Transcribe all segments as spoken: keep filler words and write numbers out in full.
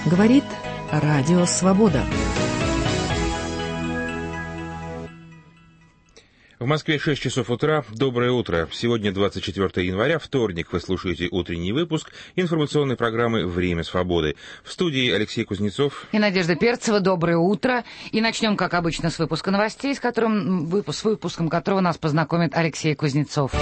Говорит Радио Свобода. В Москве шесть часов утра. Доброе утро. Сегодня двадцать четвёртое января, вторник. Вы слушаете утренний выпуск информационной программы «Время свободы». В студии Алексей Кузнецов и Надежда Перцева. Доброе утро. И начнем, как обычно, с выпуска новостей, с, которым, с выпуском которого нас познакомит Алексей Кузнецов.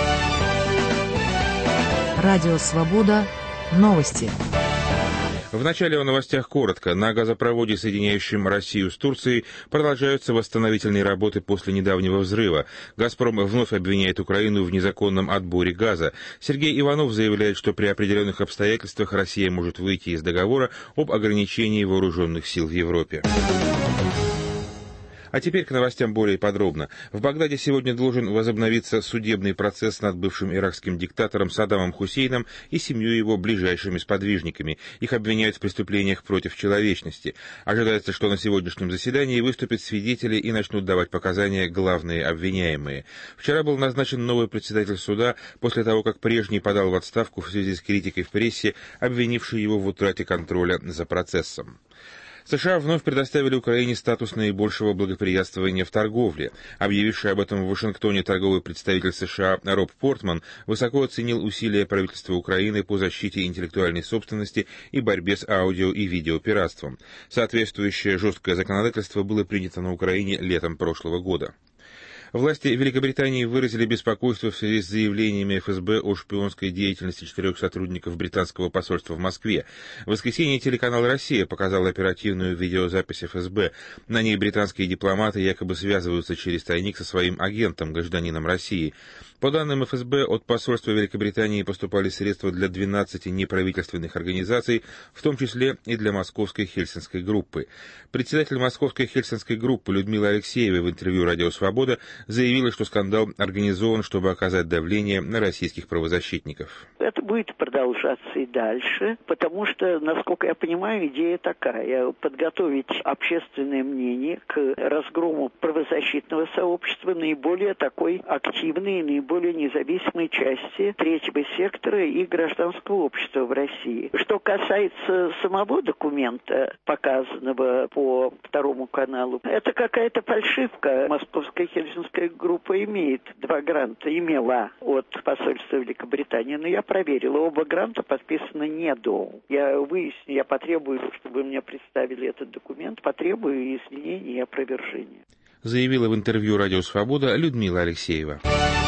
Радио Свобода. Новости. В начале о новостях коротко. На газопроводе, соединяющем Россию с Турцией, продолжаются восстановительные работы после недавнего взрыва. «Газпром» вновь обвиняет Украину в незаконном отборе газа. Сергей Иванов заявляет, что при определенных обстоятельствах Россия может выйти из договора об ограничении вооруженных сил в Европе. А теперь к новостям более подробно. В Багдаде сегодня должен возобновиться судебный процесс над бывшим иракским диктатором Саддамом Хусейном и семью его ближайшими сподвижниками. Их обвиняют в преступлениях против человечности. Ожидается, что на сегодняшнем заседании выступят свидетели и начнут давать показания главные обвиняемые. Вчера был назначен новый председатель суда после того, как прежний подал в отставку в связи с критикой в прессе, обвинивший его в утрате контроля за процессом. США вновь предоставили Украине статус наибольшего благоприятствования в торговле. Объявивший об этом в Вашингтоне торговый представитель США Роб Портман высоко оценил усилия правительства Украины по защите интеллектуальной собственности и борьбе с аудио- и видеопиратством. Соответствующее жесткое законодательство было принято на Украине летом прошлого года. Власти Великобритании выразили беспокойство в связи с заявлениями эф эс бэ о шпионской деятельности четырех сотрудников британского посольства в Москве. В воскресенье телеканал «Россия» показал оперативную видеозапись эф эс бэ. На ней британские дипломаты якобы связываются через тайник со своим агентом, гражданином России. По данным эф эс бэ, от посольства Великобритании поступали средства для двенадцати неправительственных организаций, в том числе и для Московской Хельсинской группы. Председатель Московской Хельсинской группы Людмила Алексеева в интервью «Радио Свобода» заявила, что скандал организован, чтобы оказать давление на российских правозащитников. Это будет продолжаться и дальше, потому что, насколько я понимаю, идея такая: подготовить общественное мнение к разгрому правозащитного сообщества, наиболее такой активной и наиболее независимой части третьего сектора и гражданского общества в России. Что касается самого документа, показанного по второму каналу, это какая-то фальшивка. Московская Хельсинская группа имеет два гранта, имела от посольства Великобритании, но я проверила, оба гранта подписаны не до. Я выясню, я потребую, чтобы мне представили этот документ, потребую изменений и опровержения. Заявила в интервью «Радио Свобода» Людмила Алексеева.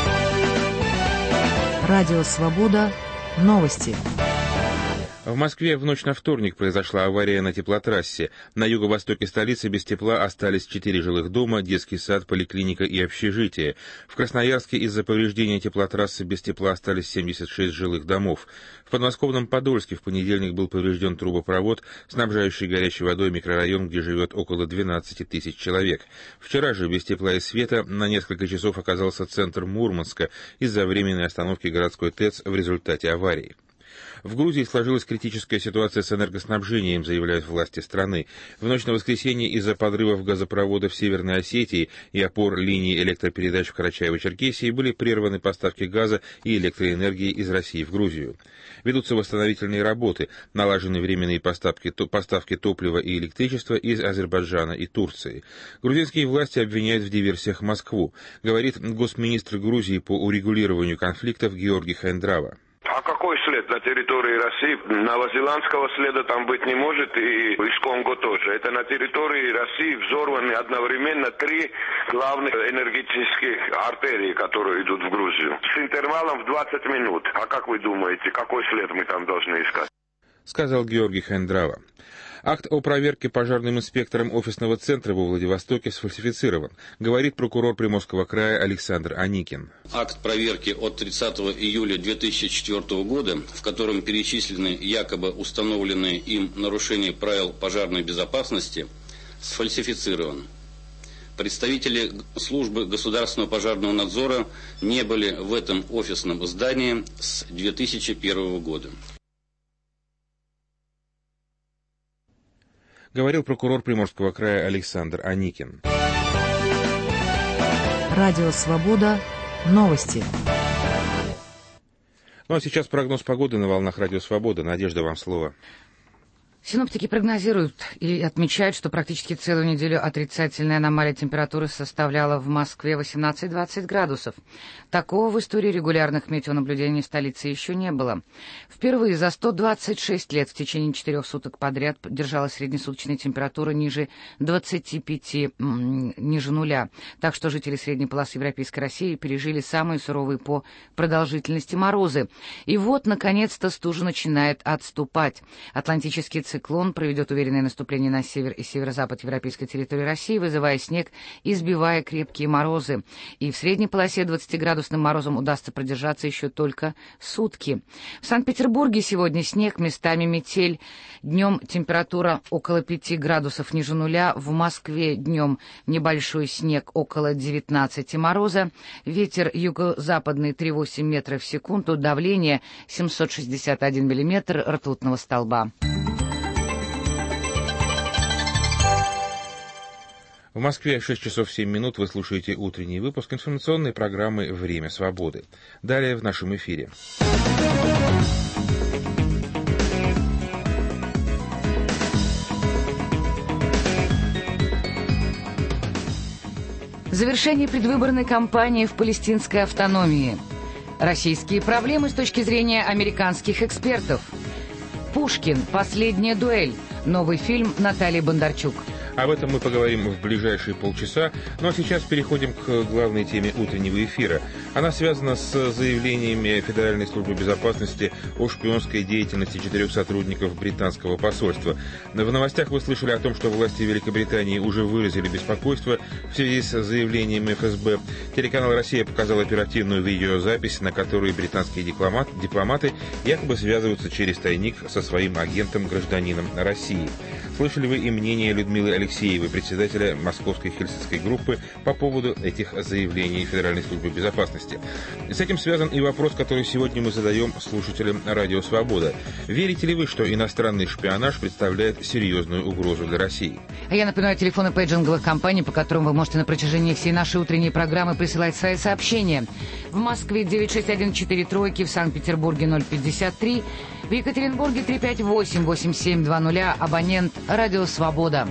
Радио Свобода. Новости. В Москве в ночь на вторник произошла авария на теплотрассе. На юго-востоке столицы без тепла остались четыре жилых дома, детский сад, поликлиника и общежитие. В Красноярске из-за повреждения теплотрассы без тепла остались семьдесят шесть жилых домов. В подмосковном Подольске в понедельник был поврежден трубопровод, снабжающий горячей водой микрорайон, где живет около двенадцати тысяч человек. Вчера же без тепла и света на несколько часов оказался центр Мурманска из-за временной остановки городской ТЭЦ в результате аварии. В Грузии сложилась критическая ситуация с энергоснабжением, заявляют власти страны. В ночь на воскресенье из-за подрывов газопровода в Северной Осетии и опор линий электропередач в Карачаево-Черкесии были прерваны поставки газа и электроэнергии из России в Грузию. Ведутся восстановительные работы, налажены временные поставки, то, поставки топлива и электричества из Азербайджана и Турции. Грузинские власти обвиняют в диверсиях Москву, говорит госминистр Грузии по урегулированию конфликтов Георгий Хендрава. А какой след на территории России? Новозеландского следа там быть не может, и из Конго тоже. Это на территории России взорваны одновременно три главных энергетических артерии, которые идут в Грузию. С интервалом в двадцать минут. А как вы думаете, какой след мы там должны искать? Сказал Георгий Хендрава. Акт о проверке пожарным инспектором офисного центра во Владивостоке сфальсифицирован, говорит прокурор Приморского края Александр Аникин. Акт проверки от тридцатого июля две тысячи четвёртого года, в котором перечислены якобы установленные им нарушения правил пожарной безопасности, сфальсифицирован. Представители службы государственного пожарного надзора не были в этом офисном здании с две тысячи первого года. Говорил прокурор Приморского края Александр Аникин. Радио Свобода. Новости. Ну а сейчас прогноз погоды на волнах Радио Свобода. Надежда, вам слово. Синоптики прогнозируют и отмечают, что практически целую неделю отрицательная аномалия температуры составляла в Москве восемнадцать-двадцать градусов. Такого в истории регулярных метеонаблюдений в столице еще не было. Впервые за сто двадцать шесть лет в течение четырех суток подряд держалась среднесуточная температура ниже двадцати пяти, ниже нуля. Так что жители средней полосы Европейской России пережили самые суровые по продолжительности морозы. И вот, наконец-то, стужа начинает отступать. Атлантический циклон проведет уверенное наступление на север и северо-запад европейской территории России, вызывая снег и сбивая крепкие морозы. И в средней полосе двадцатиградусным морозом удастся продержаться еще только сутки. В Санкт-Петербурге сегодня снег, местами метель. Днем температура около пяти градусов ниже нуля. В Москве днем небольшой снег, около девятнадцати мороза. Ветер юго-западный три целых восемь десятых метра в секунду. Давление семьсот шестьдесят один миллиметр ртутного столба. В Москве шесть часов семь минут. Вы слушаете утренний выпуск информационной программы «Время свободы». Далее в нашем эфире. Завершение предвыборной кампании в палестинской автономии. Российские проблемы с точки зрения американских экспертов. Пушкин. Последняя дуэль. Новый фильм Натальи Бондарчук. Об этом мы поговорим в ближайшие полчаса, ну а сейчас переходим к главной теме утреннего эфира. Она связана с заявлениями Федеральной службы безопасности о шпионской деятельности четырех сотрудников британского посольства. В новостях вы слышали о том, что власти Великобритании уже выразили беспокойство в связи с заявлением эф эс бэ. Телеканал «Россия» показал оперативную видеозапись, на которой британские дипломат, дипломаты якобы связываются через тайник со своим агентом-гражданином России. Слышали вы и мнение Людмилы Алексеевой, председателя Московской Хельсинской группы, по поводу этих заявлений Федеральной службы безопасности. И с этим связан и вопрос, который сегодня мы задаем слушателям Радио Свобода. Верите ли вы, что иностранный шпионаж представляет серьезную угрозу для России? А я напоминаю телефоны пейджинговых компаний, по которым вы можете на протяжении всей нашей утренней программы присылать свои сообщения. В Москве девять шесть один четыре тройки, в Санкт-Петербурге ноль пятьдесят три, в Екатеринбурге три пять восемь восемь семь два ноль, абонент Радио Свобода.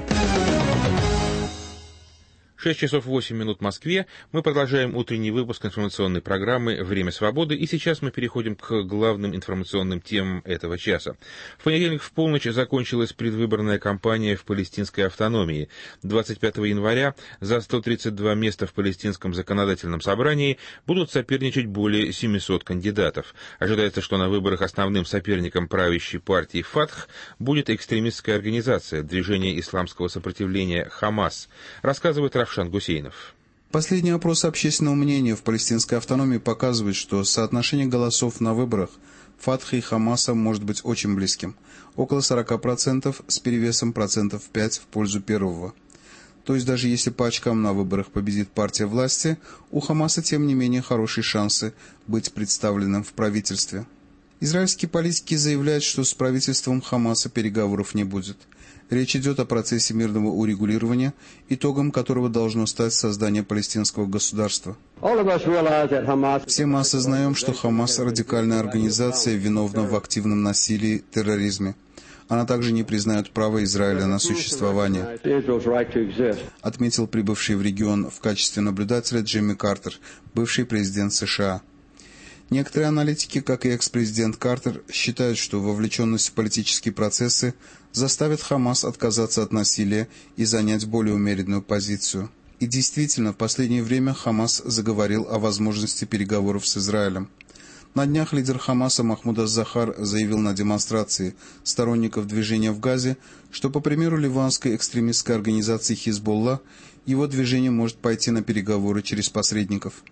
шесть часов восемь минут в Москве. Мы продолжаем утренний выпуск информационной программы «Время свободы», и сейчас мы переходим к главным информационным темам этого часа. В понедельник в полночь закончилась предвыборная кампания в палестинской автономии. двадцать пятого января за сто тридцать два места в палестинском законодательном собрании будут соперничать более семисот кандидатов. Ожидается, что на выборах основным соперником правящей партии «Фатх» будет экстремистская организация «Движение исламского сопротивления Хамас», рассказывает Раф Равшан Гусейнов. Последний опрос общественного мнения в палестинской автономии показывает, что соотношение голосов на выборах Фатха и Хамаса может быть очень близким. Около сорок процентов с перевесом процентов пять в пользу первого. То есть даже если по очкам на выборах победит партия власти, у Хамаса тем не менее хорошие шансы быть представленным в правительстве. Израильские политики заявляют, что с правительством Хамаса переговоров не будет. Речь идет о процессе мирного урегулирования, итогом которого должно стать создание палестинского государства. Все мы осознаем, что Хамас – радикальная организация, виновна в активном насилии, терроризме. Она также не признает право Израиля на существование, отметил прибывший в регион в качестве наблюдателя Джимми Картер, бывший президент США. Некоторые аналитики, как и экс-президент Картер, считают, что вовлеченность в политические процессы заставит Хамас отказаться от насилия и занять более умеренную позицию. И действительно, в последнее время Хамас заговорил о возможности переговоров с Израилем. На днях лидер Хамаса Махмуд ас-Захар заявил на демонстрации сторонников движения в Газе, что, по примеру ливанской экстремистской организации Хизбулла, его движение может пойти на переговоры через посредников.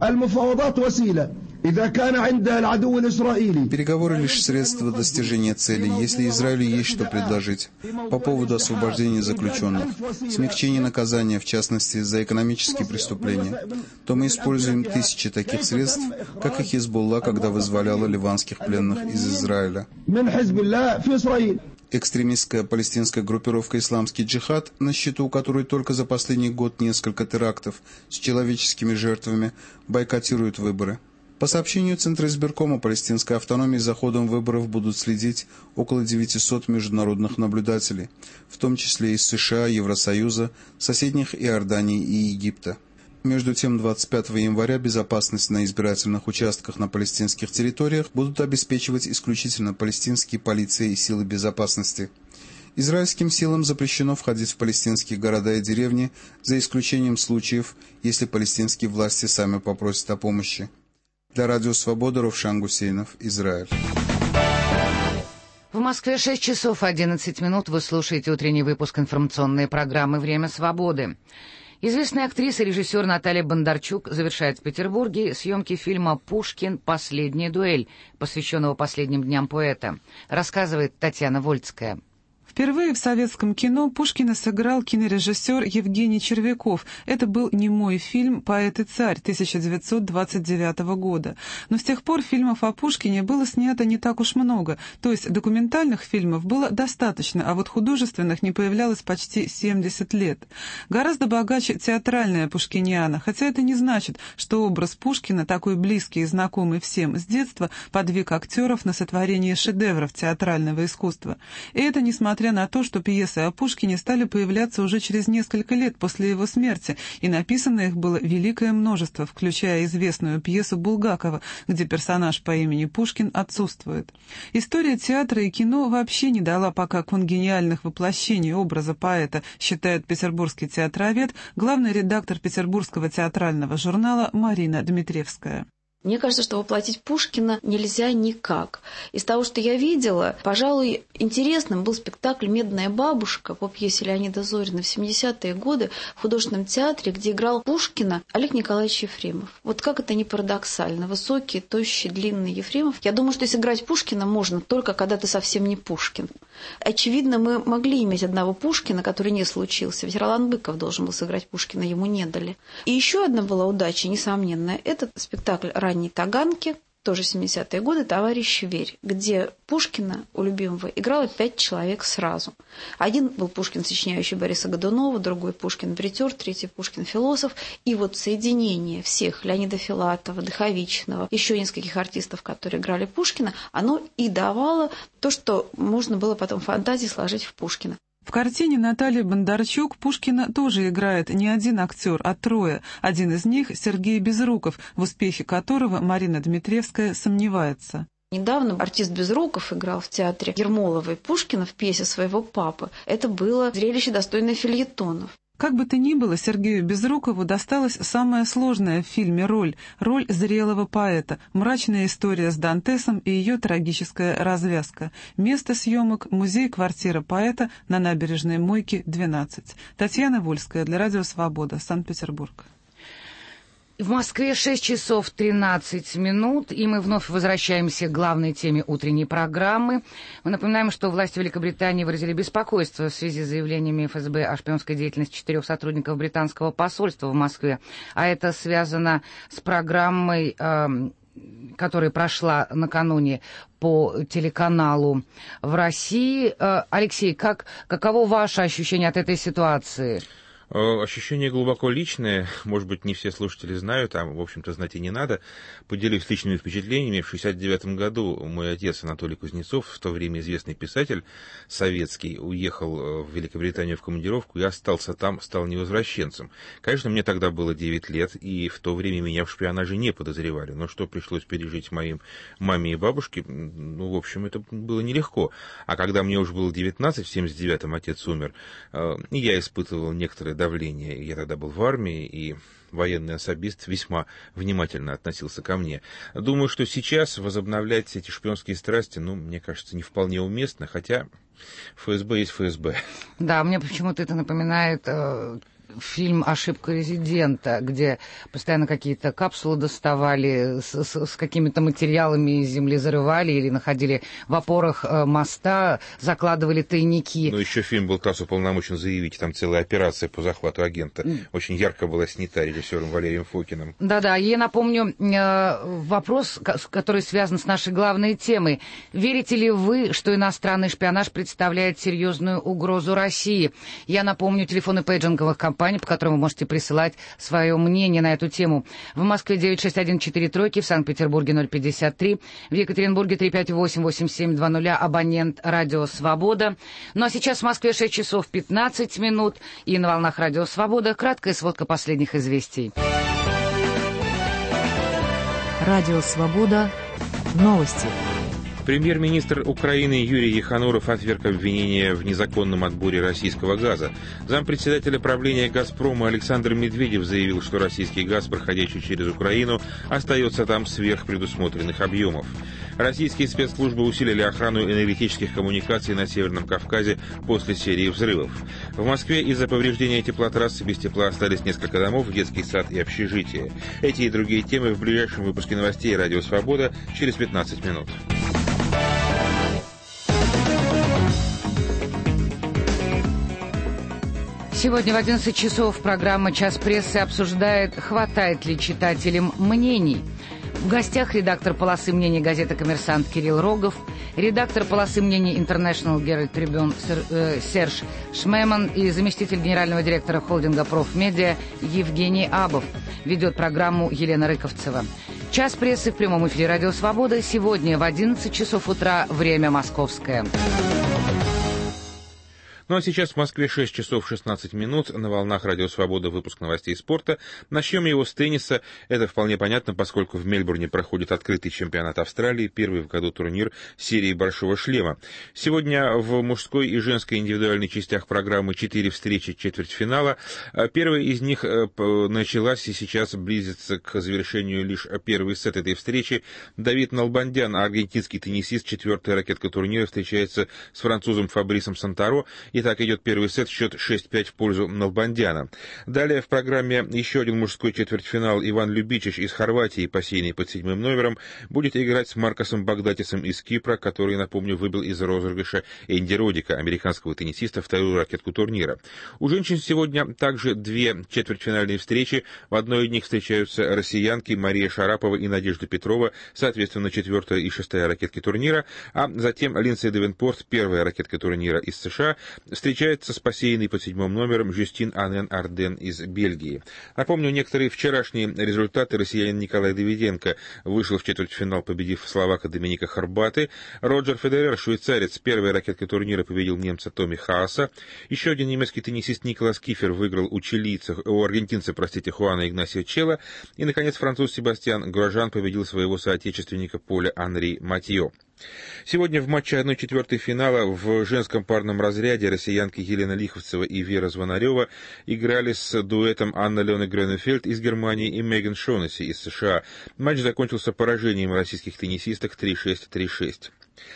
Переговоры лишь средство достижения цели, если Израилю есть что предложить по поводу освобождения заключенных, смягчения наказания, в частности, за экономические преступления, то мы используем тысячи таких средств, как и Хизбулла, когда вызволяла ливанских пленных из Израиля. Экстремистская палестинская группировка «Исламский джихад», на счету у которой только за последний год несколько терактов с человеческими жертвами, бойкотирует выборы. По сообщению Центра избиркома палестинской автономии, за ходом выборов будут следить около девятисот международных наблюдателей, в том числе из США, Евросоюза, соседних Иордании и Египта. Между тем, двадцать пятого января безопасность на избирательных участках на палестинских территориях будут обеспечивать исключительно палестинские полиция и силы безопасности. Израильским силам запрещено входить в палестинские города и деревни, за исключением случаев, если палестинские власти сами попросят о помощи. Для Радио Свобода Ровшан Гусейнов, Израиль. В Москве шесть часов одиннадцать минут. Вы слушаете утренний выпуск информационной программы «Время свободы». Известная актриса и режиссер Наталья Бондарчук завершает в Петербурге съемки фильма «Пушкин. Последняя дуэль», посвященного последним дням поэта. Рассказывает Татьяна Вольцкая. Впервые в советском кино Пушкина сыграл кинорежиссер Евгений Червяков. Это был немой фильм «Поэт и царь» тысяча девятьсот двадцать девятого года. Но с тех пор фильмов о Пушкине было снято не так уж много, то есть документальных фильмов было достаточно, а вот художественных не появлялось почти семьдесят лет. Гораздо богаче театральная пушкиниана, хотя это не значит, что образ Пушкина, такой близкий и знакомый всем с детства, подвиг актеров на сотворение шедевров театрального искусства. И это несмотря на то, что пьесы о Пушкине стали появляться уже через несколько лет после его смерти, и написано их было великое множество, включая известную пьесу Булгакова, где персонаж по имени Пушкин отсутствует. История театра и кино вообще не дала пока конгениальных воплощений образа поэта, считает петербургский театровед, главный редактор петербургского театрального журнала Марина Дмитриевская. Мне кажется, что воплотить Пушкина нельзя никак. Из того, что я видела, пожалуй, интересным был спектакль «Медная бабушка» по пьесе Леонида Зорина в семидесятые годы в художественном театре, где играл Пушкина Олег Николаевич Ефремов. Вот как это ни парадоксально. Высокий, тощий, длинный Ефремов. Я думаю, что сыграть Пушкина можно только когда ты совсем не Пушкин. Очевидно, мы могли иметь одного Пушкина, который не случился. Ведь Ролан Быков должен был сыграть Пушкина, ему не дали. И еще одна была удача, несомненная. Этот спектакль «Ранней Таганки», тоже семидесятые годы, «Товарищ Верь», где Пушкина, у любимого, играло пять человек сразу. Один был Пушкин, сочиняющий Бориса Годунова, другой Пушкин бритер, третий Пушкин философ. И вот соединение всех, Леонида Филатова, Дыховичного, еще нескольких артистов, которые играли Пушкина, оно и давало то, что можно было потом в фантазии сложить в Пушкина. В картине Натальи Бондарчук Пушкина тоже играет не один актер, а трое. Один из них — Сергей Безруков, в успехе которого Марина Дмитриевская сомневается. Недавно артист Безруков играл в театре Ермоловой Пушкина в пьесе своего папы. Это было зрелище, достойное фельетонов. Как бы то ни было, Сергею Безрукову досталась самая сложная в фильме роль – роль зрелого поэта, мрачная история с Дантесом и ее трагическая развязка. Место съемок – музей-квартира поэта на набережной Мойки, двенадцать. Татьяна Вольская для Радио Свобода, Санкт-Петербург. В Москве шесть часов тринадцать минут, и мы вновь возвращаемся к главной теме утренней программы. Мы напоминаем, что власти Великобритании выразили беспокойство в связи с заявлениями эф эс бэ о шпионской деятельности четырех сотрудников британского посольства в Москве. А это связано с программой, э, которая прошла накануне по телеканалу в России. Э, Алексей, как, каково ваше ощущение от этой ситуации? Ощущение глубоко личное, может быть, не все слушатели знают, а, в общем-то, знать и не надо. Поделюсь личными впечатлениями. В шестьдесят девятом году мой отец Анатолий Кузнецов, в то время известный писатель советский, уехал в Великобританию в командировку и остался там, стал невозвращенцем. Конечно, мне тогда было девять лет, и в то время меня в шпионаже не подозревали. Но что пришлось пережить моим маме и бабушке, ну, в общем, это было нелегко. А когда мне уже было девятнадцать, в семьдесят девятом отец умер, и я испытывал некоторые давление. Я тогда был в армии, и военный особист весьма внимательно относился ко мне. Думаю, что сейчас возобновлять эти шпионские страсти, ну, мне кажется, не вполне уместно, хотя эф эс бэ есть эф эс бэ. Да, мне почему-то это напоминает э, фильм «Ошибка резидента», где постоянно какие-то капсулы доставали, с, с, с какими-то материалами из земли зарывали или находили в опорах э, моста, закладывали тайники. Ну, еще фильм был ТАСС уполномочен заявить, там целая операция по захвату агента. Очень ярко была снята режиссером Валерием Фокиным. Да-да, я напомню э, вопрос, который связан с нашей главной темой. Верите ли вы, что иностранный шпионаж представляет серьезную угрозу России? Я напомню, телефоны пейджинговых компаний телефон-компании, по которому вы можете присылать свое мнение на эту тему. В Москве девять шесть один четыре тройки, в Санкт-Петербурге ноль пятьдесят три, в Екатеринбурге три пять восемь восемь семь два ноль, абонент «Радио Свобода». Ну а сейчас в Москве шесть часов пятнадцать минут, и на волнах «Радио Свобода» краткая сводка последних известий. Радио Свобода. Новости. Премьер-министр Украины Юрий Ехануров отверг обвинения в незаконном отборе российского газа. Зампредседателя правления «Газпрома» Александр Медведев заявил, что российский газ, проходящий через Украину, остается там сверх предусмотренных объемов. Российские спецслужбы усилили охрану энергетических коммуникаций на Северном Кавказе после серии взрывов. В Москве из-за повреждения теплотрассы без тепла остались несколько домов, детский сад и общежитие. Эти и другие темы в ближайшем выпуске новостей «Радио Свобода» через пятнадцать минут. Сегодня в одиннадцать часов программа «Час прессы» обсуждает, хватает ли читателям мнений. В гостях редактор полосы мнений газеты «Коммерсант» Кирилл Рогов, редактор полосы мнений International Herald Tribune Серж Шмеман и заместитель генерального директора холдинга «Профмедиа» Евгений Абов. Ведет программу Елена Рыковцева. «Час прессы» в прямом эфире «Радио Свобода» сегодня в одиннадцать часов утра, время московское. Ну а сейчас в Москве шесть часов шестнадцать минут, на волнах «Радио Свобода» выпуск новостей спорта. Начнем его с тенниса. Это вполне понятно, поскольку в Мельбурне проходит открытый чемпионат Австралии, первый в году турнир серии «Большого шлема». Сегодня в мужской и женской индивидуальной частях программы четыре встречи четвертьфинала. Первая из них началась и сейчас близится к завершению лишь первый сет этой встречи. Давид Налбандян, аргентинский теннисист, четвертая ракетка турнира, встречается с французом Фабрисом Сантаро. Итак, идет первый сет, счет шесть пять в пользу Налбандяна. Далее в программе еще один мужской четвертьфинал. Иван Любичич из Хорватии, посеянный под седьмым номером, будет играть с Маркосом Багдатисом из Кипра, который, напомню, выбил из розыгрыша Энди Родика, американского теннисиста, вторую ракетку турнира. У женщин сегодня также две четвертьфинальные встречи. В одной из них встречаются россиянки Мария Шарапова и Надежда Петрова, соответственно, четвертая и шестая ракетки турнира, а затем Линдси Девенпорт, первая ракетка турнира из США, встречается с посеянной под седьмым номером Жюстин Анен Арден из Бельгии. Напомню, некоторые вчерашние результаты. Россиянин Николай Давиденко вышел в четвертьфинал, победив словака Доминика Хорбаты. Роджер Федерер, швейцарец, первой ракеткой турнира победил немца Томми Хааса. Еще один немецкий теннисист Николас Кифер выиграл у чилийца, у аргентинца, простите, Хуана Игнасио Челла. И, наконец, француз Себастьян Грожан победил своего соотечественника Поля Анри Матьё. Сегодня в матче одной четвертой финала в женском парном разряде россиянки Елена Лиховцева и Вера Звонарева играли с дуэтом Анна-Лена Грёнефельд из Германии и Меган Шонесси из США. Матч закончился поражением российских теннисисток три шесть три шесть.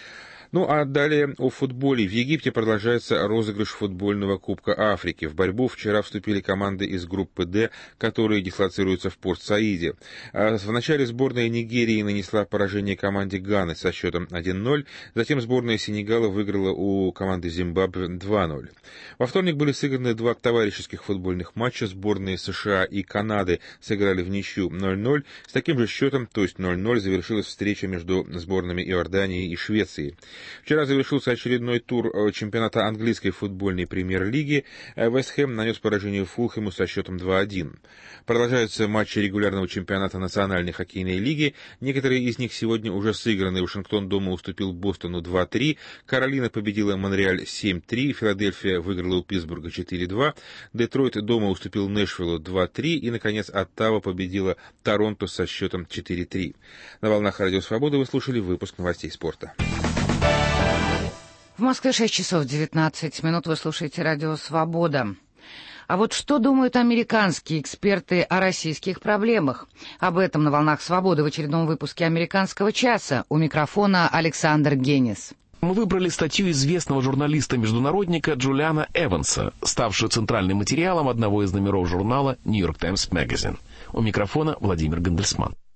Ну а далее о футболе. В Египте продолжается розыгрыш футбольного Кубка Африки. В борьбу вчера вступили команды из группы «Д», которые дислоцируются в Порт-Саиде. В начале сборная Нигерии нанесла поражение команде Ганы со счетом один ноль. Затем сборная Сенегала выиграла у команды Зимбабве два ноль. Во вторник были сыграны два товарищеских футбольных матча. Сборные США и Канады сыграли в ничью ноль ноль. С таким же счетом, то есть ноль ноль, завершилась встреча между сборными Иордании и Швеции. Вчера завершился очередной тур чемпионата английской футбольной премьер-лиги. Вест Хэм нанес поражение Фулхэму со счетом два один. Продолжаются матчи регулярного чемпионата Национальной хоккейной лиги. Некоторые из них сегодня уже сыграны. Вашингтон дома уступил Бостону два три. Каролина победила Монреаль семь три. Филадельфия выиграла у Питтсбурга четыре два. Детройт дома уступил Нэшвиллу два три. И, наконец, Оттава победила Торонто со счетом четыре три. На волнах «Радио Свобода» вы слушали выпуск новостей спорта. В Москве шесть часов девятнадцать минут, вы слушаете «Радио Свобода». А вот что думают американские эксперты о российских проблемах? Об этом на волнах «Свободы» в очередном выпуске «Американского часа». У микрофона Александр Генис. Мы выбрали статью известного журналиста-международника Джулиана Эванса, ставшую центральным материалом одного из номеров журнала «Нью-Йорк Таймс Magazine». У микрофона Владимир Гандельсман.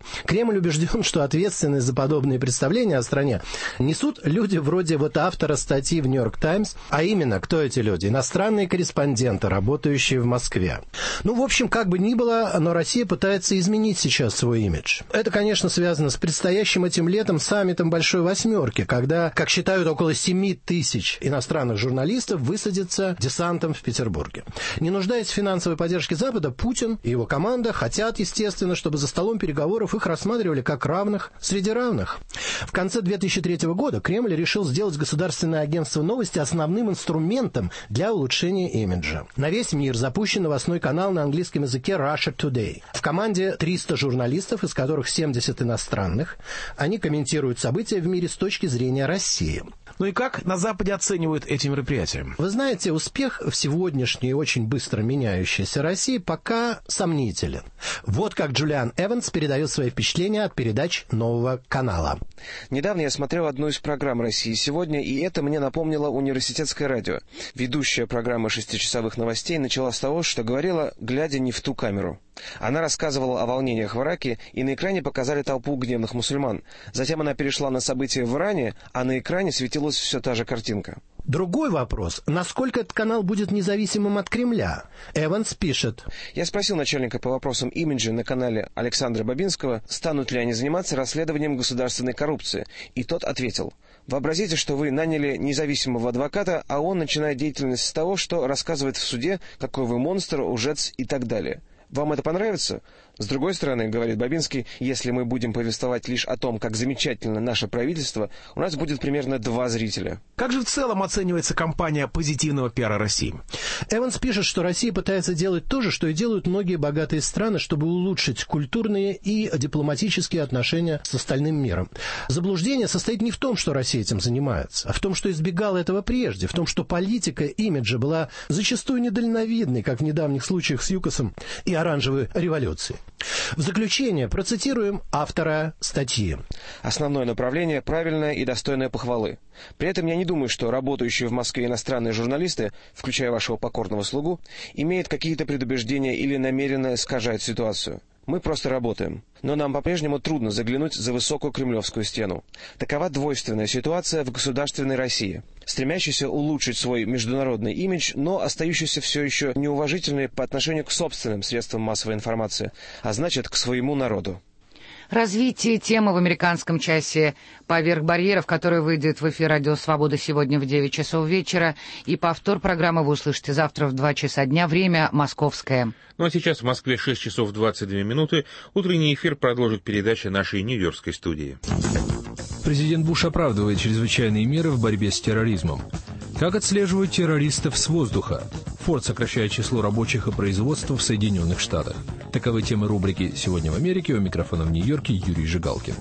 Кремль убежден, что ответственность за подобные представления о стране несут люди вроде вот автора статьи в «Нью-Йорк Таймс», а именно, кто эти люди? Иностранные корреспонденты, работающие в Москве. Ну, в общем, как бы ни было, но Россия пытается изменить сейчас свой имидж. Это, конечно, связано с предстоящим этим летом саммитом Большой Восьмерки, когда, как считают, около семи тысяч иностранных журналистов высадятся десантом в Петербурге. Не нуждаясь в финансовой поддержке Запада, Путин и его команда хотят, естественно, чтобы за столом переговоров их рассматривали как равных среди равных. В конце две тысячи третьего года Кремль решил сделать государственное агентство новости основным инструментом для улучшения имиджа. На весь мир запущен новостной канал на английском языке Russia Today. В команде триста журналистов, из которых семьдесят иностранных. Они комментируют события в мире с точки зрения России. Ну и как на Западе оценивают эти мероприятия? Вы знаете, успех в сегодняшней очень быстро меняющейся России пока сомнителен. Вот как Джулиан Эванс передает свои впечатления от передач нового канала. Недавно я смотрел одну из программ «России сегодня», и это мне напомнило университетское радио. Ведущая программы шестичасовых новостей начала с того, что говорила, глядя не в ту камеру. Она рассказывала о волнениях в Ираке, и на экране показали толпу гневных мусульман. Затем она перешла на события в Иране, а на экране светилась все та же картинка. Другой вопрос, насколько этот канал будет независимым от Кремля? Эванс пишет. Я спросил начальника по вопросам имиджа на канале Александра Бабинского, станут ли они заниматься расследованием государственной коррупции, и тот ответил. Вообразите, что вы наняли независимого адвоката, а он начинает деятельность с того, что рассказывает в суде, какой вы монстр, лжец и так далее. Вам это понравится? С другой стороны, говорит Бабинский, если мы будем повествовать лишь о том, как замечательно наше правительство, у нас будет примерно два зрителя. Как же в целом оценивается кампания позитивного пиара России? Эванс пишет, что Россия пытается делать то же, что и делают многие богатые страны, чтобы улучшить культурные и дипломатические отношения с остальным миром. Заблуждение состоит не в том, что Россия этим занимается, а в том, что избегала этого прежде, в том, что политика имиджа была зачастую недальновидной, как в недавних случаях с ЮКОСом и оранжевой революцией. В заключение процитируем автора статьи. Основное направление правильное и достойное похвалы. При этом я не думаю, что работающие в Москве иностранные журналисты, включая вашего покорного слугу, имеют какие-то предубеждения или намеренно искажают ситуацию. Мы просто работаем. Но нам по-прежнему трудно заглянуть за высокую кремлевскую стену. Такова двойственная ситуация в государственной России, стремящейся улучшить свой международный имидж, но остающейся все еще неуважительной по отношению к собственным средствам массовой информации, а значит, к своему народу. Развитие темы в американском часе «Поверх барьеров», который выйдет в эфир «Радио Свобода» сегодня в девять часов вечера. И повтор программы вы услышите завтра в два часа дня. Время московское. Ну а сейчас в Москве шесть часов двадцать две минуты. Утренний эфир продолжит передача нашей нью-йоркской студии. Президент Буш оправдывает чрезвычайные меры в борьбе с терроризмом. Как отслеживают террористов с воздуха? Форд сокращает число рабочих и производства в Соединенных Штатах. Таковы темы рубрики «Сегодня в Америке». У микрофона в Нью-Йорке Юрий Жигалкин.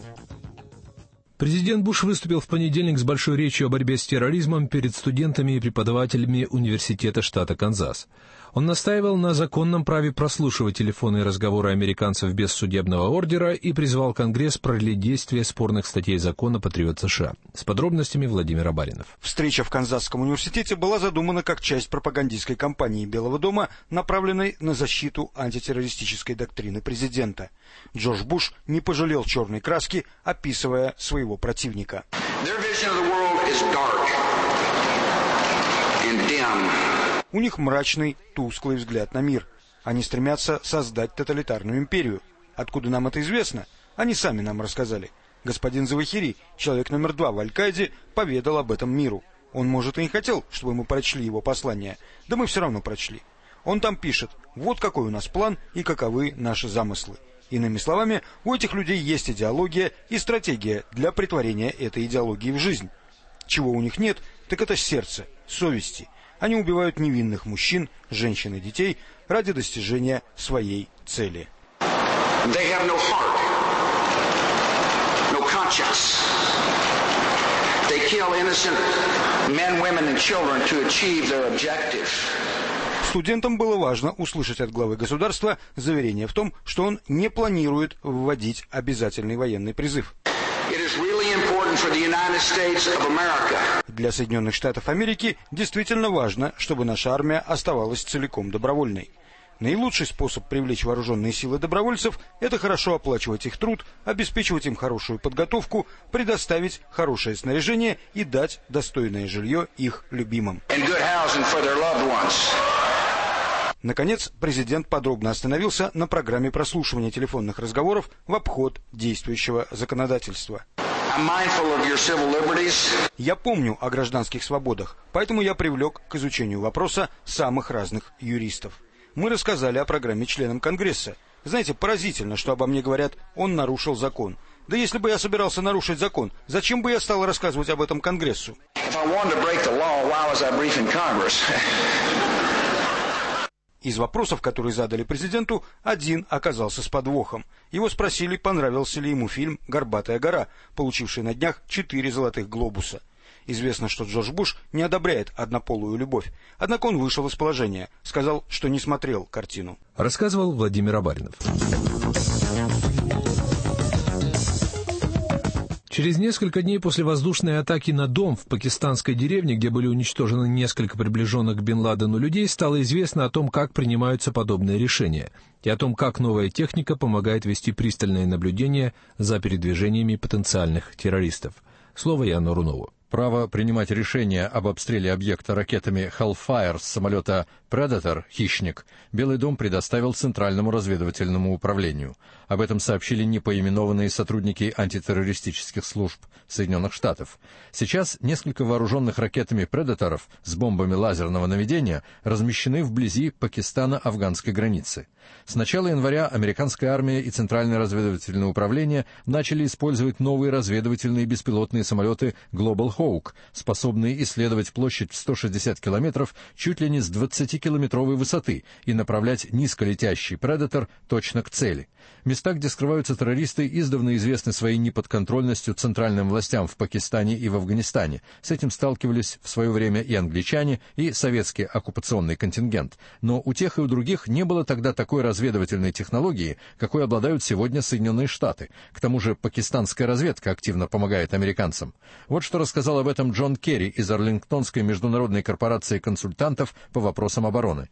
Президент Буш выступил в понедельник с большой речью о борьбе с терроризмом перед студентами и преподавателями университета штата Канзас. Он настаивал на законном праве прослушивать телефонные разговоры американцев без судебного ордера и призвал Конгресс продлить действие спорных статей закона «Патриот США». С подробностями Владимир Абаринов. Встреча в Канзасском университете была задумана как часть пропагандистской кампании Белого дома, направленной на защиту антитеррористической доктрины президента. Джордж Буш не пожалел черной краски, описывая своего противника. У них мрачный, тусклый взгляд на мир. Они стремятся создать тоталитарную империю. Откуда нам это известно? Они сами нам рассказали. Господин Завахири, человек номер два в Аль-Каиде, поведал об этом миру. Он, может, и не хотел, чтобы мы прочли его послание. Да мы все равно прочли. Он там пишет, вот какой у нас план и каковы наши замыслы. Иными словами, у этих людей есть идеология и стратегия для претворения этой идеологии в жизнь. Чего у них нет, так это сердце, совести. Они убивают невинных мужчин, женщин и детей ради достижения своей цели. They have no heart, no conscience. They kill innocent men, women and children to achieve their objective. Студентам было важно услышать от главы государства заверение в том, что он не планирует вводить обязательный военный призыв. Для Соединенных Штатов Америки действительно важно, чтобы наша армия оставалась целиком добровольной. Наилучший способ привлечь вооруженные силы добровольцев – это хорошо оплачивать их труд, обеспечивать им хорошую подготовку, предоставить хорошее снаряжение и дать достойное жилье их любимым. Наконец, президент подробно остановился на программе прослушивания телефонных разговоров в обход действующего законодательства. Я помню о гражданских свободах, поэтому я привлек к изучению вопроса самых разных юристов. Мы рассказали о программе членам Конгресса. Знаете, поразительно, что обо мне говорят, он нарушил закон. Да если бы я собирался нарушить закон, зачем бы я стал рассказывать об этом Конгрессу? Из вопросов, которые задали президенту, один оказался с подвохом. Его спросили, понравился ли ему фильм «Горбатая гора», получивший на днях четыре золотых глобуса. Известно, что Джордж Буш не одобряет однополую любовь. Однако он вышел из положения, сказал, что не смотрел картину. Рассказывал Владимир Абаринов. Через несколько дней после воздушной атаки на дом в пакистанской деревне, где были уничтожены несколько приближенных к Бен Ладену людей, стало известно о том, как принимаются подобные решения, и о том, как новая техника помогает вести пристальное наблюдение за передвижениями потенциальных террористов. Слово Яну Рунову. Право принимать решения об обстреле объекта ракетами Hellfire с самолета Predator, «Хищник», Белый дом предоставил Центральному разведывательному управлению. Об этом сообщили непоименованные сотрудники антитеррористических служб Соединенных Штатов. Сейчас несколько вооруженных ракетами «Предаторов» с бомбами лазерного наведения размещены вблизи Пакистано-афганской границы. С начала января американская армия и Центральное разведывательное управление начали использовать новые разведывательные беспилотные самолеты Global Hawk, способные исследовать площадь в сто шестьдесят километров чуть ли не с двадцатикилометровой высоты и направлять низколетящий Predator точно к цели. Места, где скрываются террористы, издавна известны своей неподконтрольностью центральным властям в Пакистане и в Афганистане. С этим сталкивались в свое время и англичане, и советский оккупационный контингент. Но у тех и у других не было тогда такой разведывательной технологии, какой обладают сегодня Соединенные Штаты. К тому же пакистанская разведка активно помогает американцам. Вот что рассказал об этом Джон Керри из Арлингтонской международной корпорации консультантов по вопросам обороны.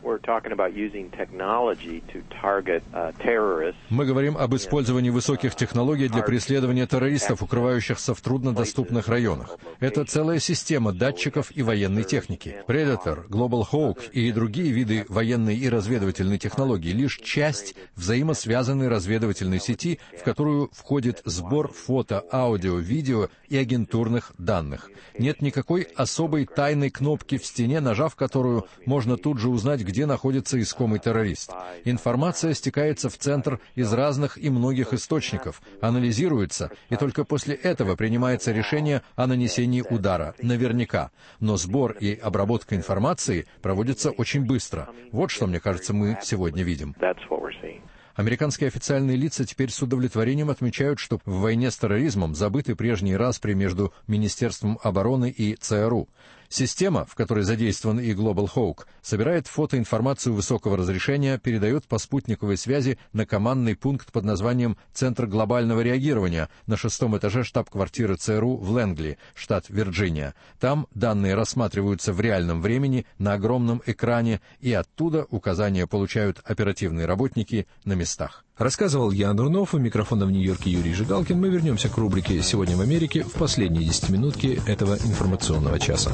Мы говорим об использовании высоких технологий для преследования террористов, укрывающихся в труднодоступных районах. Это целая система датчиков и военной техники. Predator, Global Hawk и другие виды военной и разведывательной технологии — лишь часть взаимосвязанной разведывательной сети, в которую входит сбор фото, аудио, видео и агентурных данных. Нет никакой особой тайной кнопки в стене, нажав которую можно тут же узнать, где находится искомый террорист. Информация стекается в центр из разных и многих источников, анализируется, и только после этого принимается решение о нанесении удара, наверняка. Но сбор и обработка информации проводятся очень быстро. Вот что, мне кажется, мы сегодня видим. Американские официальные лица теперь с удовлетворением отмечают, что в войне с терроризмом забыты прежние распри между Министерством обороны и ЦРУ. Система, в которой задействован и Global Hawk, собирает фотоинформацию высокого разрешения, передает по спутниковой связи на командный пункт под названием «Центр глобального реагирования» на шестом этаже штаб-квартиры ЦРУ в Лэнгли, штат Вирджиния. Там данные рассматриваются в реальном времени на огромном экране, и оттуда указания получают оперативные работники на местах. Рассказывал Ян Рунов, у микрофона в Нью-Йорке Юрий Жигалкин. Мы вернемся к рубрике «Сегодня в Америке» в последние десятиминутки этого информационного часа.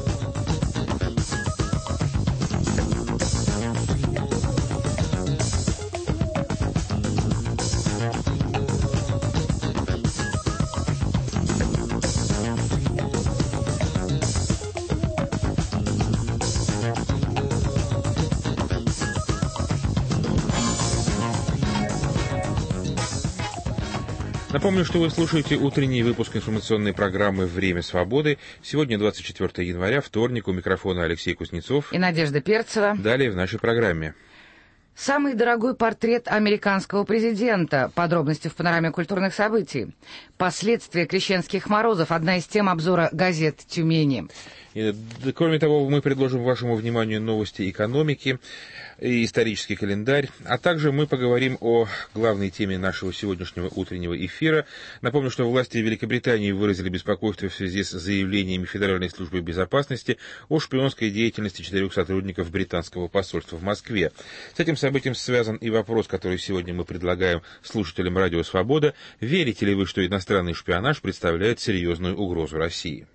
Напомню, что вы слушаете утренний выпуск информационной программы «Время свободы». Сегодня двадцать четвёртое января, вторник, у микрофона Алексей Кузнецов и Надежда Перцева. Далее в нашей программе. Самый дорогой портрет американского президента. Подробности в панораме культурных событий. Последствия крещенских морозов. Одна из тем обзора газет Тюмени. Кроме того, мы предложим вашему вниманию новости экономики и исторический календарь, а также мы поговорим о главной теме нашего сегодняшнего утреннего эфира. Напомню, что власти Великобритании выразили беспокойство в связи с заявлениями Федеральной службы безопасности о шпионской деятельности четырех сотрудников британского посольства в Москве. С этим событием связан и вопрос, который сегодня мы предлагаем слушателям Радио Свобода. Верите ли вы, что иностранный шпионаж представляет серьезную угрозу России?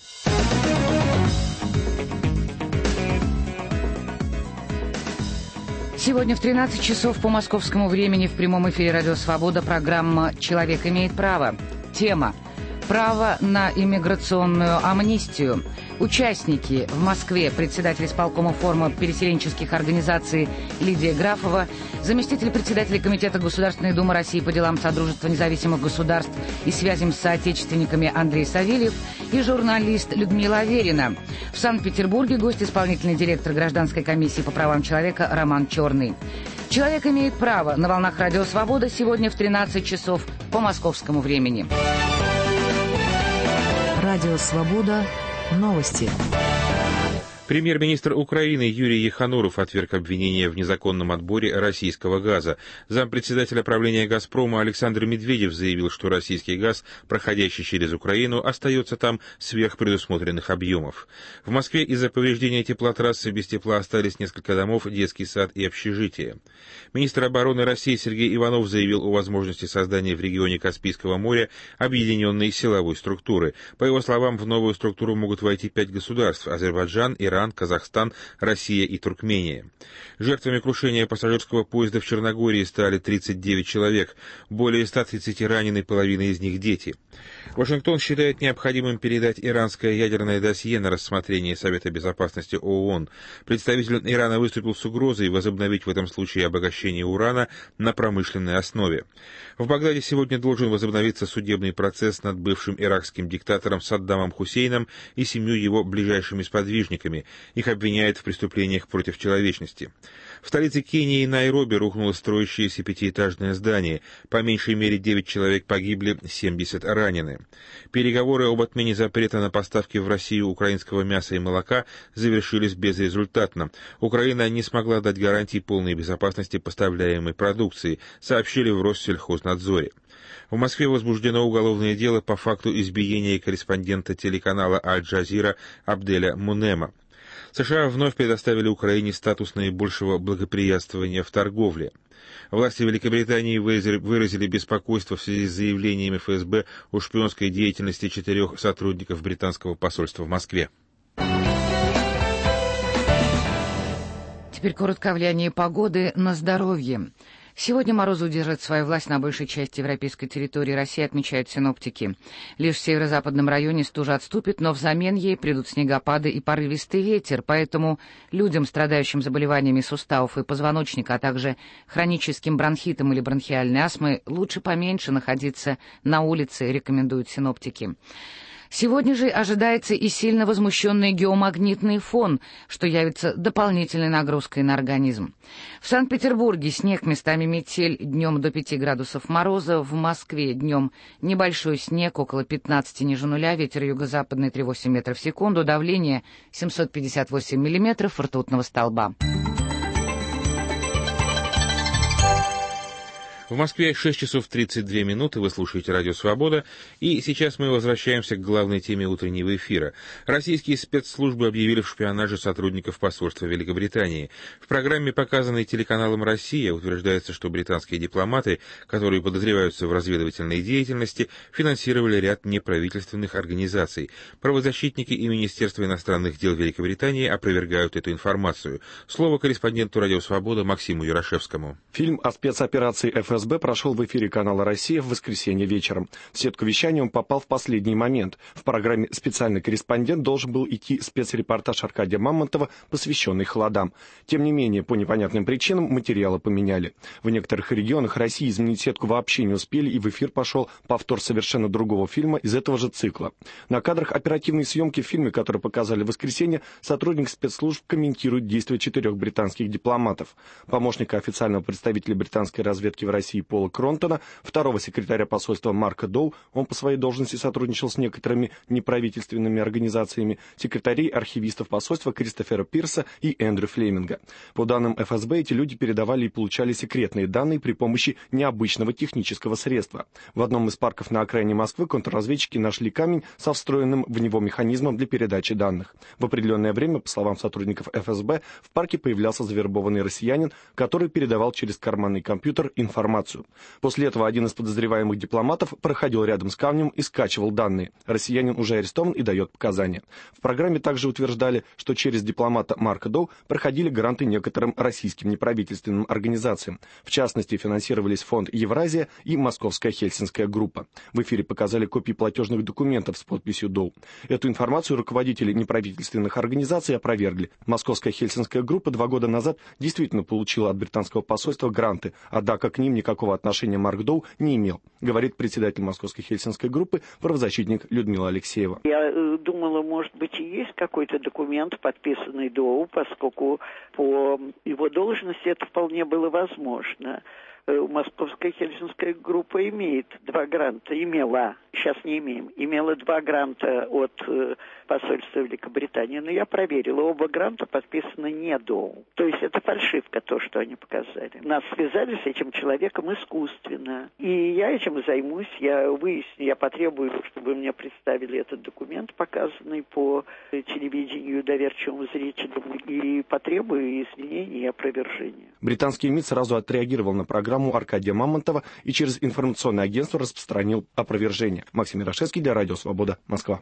Сегодня в тринадцать часов по московскому времени в прямом эфире «Радио Свобода» программа «Человек имеет право». Тема «Право на иммиграционную амнистию». Участники в Москве: председатель исполкома форума переселенческих организаций Лидия Графова, заместитель председателя Комитета Государственной Думы России по делам Содружества независимых государств и связям с соотечественниками Андрей Савельев и журналист Людмила Аверина. В Санкт-Петербурге гость — исполнительный директор Гражданской комиссии по правам человека Роман Черный. «Человек имеет право» на волнах «Радио Свобода» сегодня в тринадцать часов по московскому времени. Радио Свобода. Новости. Премьер-министр Украины Юрий Ехануров отверг обвинения в незаконном отборе российского газа. Зампредседателя правления «Газпрома» Александр Медведев заявил, что российский газ, проходящий через Украину, остается там сверх предусмотренных объемов. В Москве из-за повреждения теплотрассы без тепла остались несколько домов, детский сад и общежитие. Министр обороны России Сергей Иванов заявил о возможности создания в регионе Каспийского моря объединенной силовой структуры. По его словам, в новую структуру могут войти пять государств — Азербайджан, Иран, Казахстан, Россия и Туркмения. Жертвами крушения пассажирского поезда в Черногории стали тридцать девять человек. Более ста тридцати ранены, половина из них дети. Вашингтон считает необходимым передать иранское ядерное досье на рассмотрение Совета безопасности ООН. Представитель Ирана выступил с угрозой возобновить в этом случае обогащение урана на промышленной основе. В Багдаде сегодня должен возобновиться судебный процесс над бывшим иракским диктатором Саддамом Хусейном и семью его ближайшими сподвижниками. Их обвиняют в преступлениях против человечности. В столице Кении Найроби рухнуло строящееся пятиэтажное здание. По меньшей мере девять человек погибли, семьдесят ранены. Переговоры об отмене запрета на поставки в Россию украинского мяса и молока завершились безрезультатно. Украина не смогла дать гарантии полной безопасности поставляемой продукции, сообщили в Россельхознадзоре. В Москве возбуждено уголовное дело по факту избиения корреспондента телеканала «Аль-Джазира» Абделя Мунема. США вновь предоставили Украине статус наибольшего благоприятствования в торговле. Власти Великобритании выразили беспокойство в связи с заявлениями эф эс бэ о шпионской деятельности четырех сотрудников британского посольства в Москве. Теперь коротко о влиянии погоды на здоровье. Сегодня морозы удержат свою власть на большей части европейской территории России, отмечают синоптики. Лишь в северо-западном районе стужа отступит, но взамен ей придут снегопады и порывистый ветер, поэтому людям, страдающим заболеваниями суставов и позвоночника, а также хроническим бронхитом или бронхиальной астмой, лучше поменьше находиться на улице, рекомендуют синоптики. Сегодня же ожидается и сильно возмущенный геомагнитный фон, что явится дополнительной нагрузкой на организм. В Санкт-Петербурге снег, местами метель, днем до пяти градусов мороза, в Москве днем небольшой снег, около пятнадцати ниже нуля, ветер юго-западный три целых восемь десятых метров в секунду, давление семьсот пятьдесят восемь миллиметров ртутного столба. В Москве шесть часов тридцать две минуты, вы слушаете «Радио Свобода», и сейчас мы возвращаемся к главной теме утреннего эфира. Российские спецслужбы объявили в шпионаже сотрудников посольства Великобритании. В программе, показанной телеканалом «Россия», утверждается, что британские дипломаты, которые подозреваются в разведывательной деятельности, финансировали ряд неправительственных организаций. Правозащитники и Министерство иностранных дел Великобритании опровергают эту информацию. Слово корреспонденту «Радио Свобода» Максиму Ярошевскому. Фильм о спецоперации эф эс бэ прошел в эфире канала «Россия» в воскресенье вечером. В сетку вещания он попал в последний момент. В программе «Специальный корреспондент» должен был идти спецрепортаж Аркадия Мамонтова, посвященный холодам. Тем не менее, по непонятным причинам материалы поменяли. В некоторых регионах России изменить сетку вообще не успели, и в эфир пошел повтор совершенно другого фильма из этого же цикла. На кадрах оперативной съемки в фильме, который показали в воскресенье, сотрудник спецслужб комментирует действия четырех британских дипломатов. Помощника официального представителя британской разведки в России России Пола Кронтона, второго секретаря посольства Марка Доу, он по своей должности сотрудничал с некоторыми неправительственными организациями, секретарей архивистов посольства Кристофера Пирса и Эндрю Флеминга. По данным эф эс бэ, эти люди передавали и получали секретные данные при помощи необычного технического средства. В одном из парков на окраине Москвы контрразведчики нашли камень со встроенным в него механизмом для передачи данных. В определенное время, по словам сотрудников эф эс бэ, в парке появлялся завербованный россиянин, который передавал через карманный компьютер информацию. После этого один из подозреваемых дипломатов проходил рядом с камнем и скачивал данные. Россиянин уже арестован и дает показания. В программе также утверждали, что через дипломата Марка Доу проходили гранты некоторым российским неправительственным организациям. В частности, финансировались фонд «Евразия» и Московская Хельсинская группа. В эфире показали копии платежных документов с подписью Доу. Эту информацию руководители неправительственных организаций опровергли. Московская Хельсинская группа два года назад действительно получила от британского посольства гранты, однако к ним никакого отношения Марк Доу не имел, говорит председатель Московской Хельсинской группы, правозащитник Людмила Алексеева. Я э, думала, может быть, и есть какой-то документ, подписанный Доу, поскольку по его должности это вполне было возможно. Московская Хельсинская группа имеет два гранта, имела, сейчас не имеем, имела два гранта от э, посольства Великобритании, но я проверила, оба гранта подписаны не Доу. То есть это фальшивка, то, что они показали. Нас связали с этим человеком искусственно. И я этим займусь, я выясню, я потребую, чтобы мне представили этот документ, показанный по телевидению доверчивым зрителям, и потребую извинений и опровержения. Британский МИД сразу отреагировал на программу Аркадия Мамонтова и через информационное агентство распространил опровержение. Максим Ярошевский для Радио Свобода, Москва.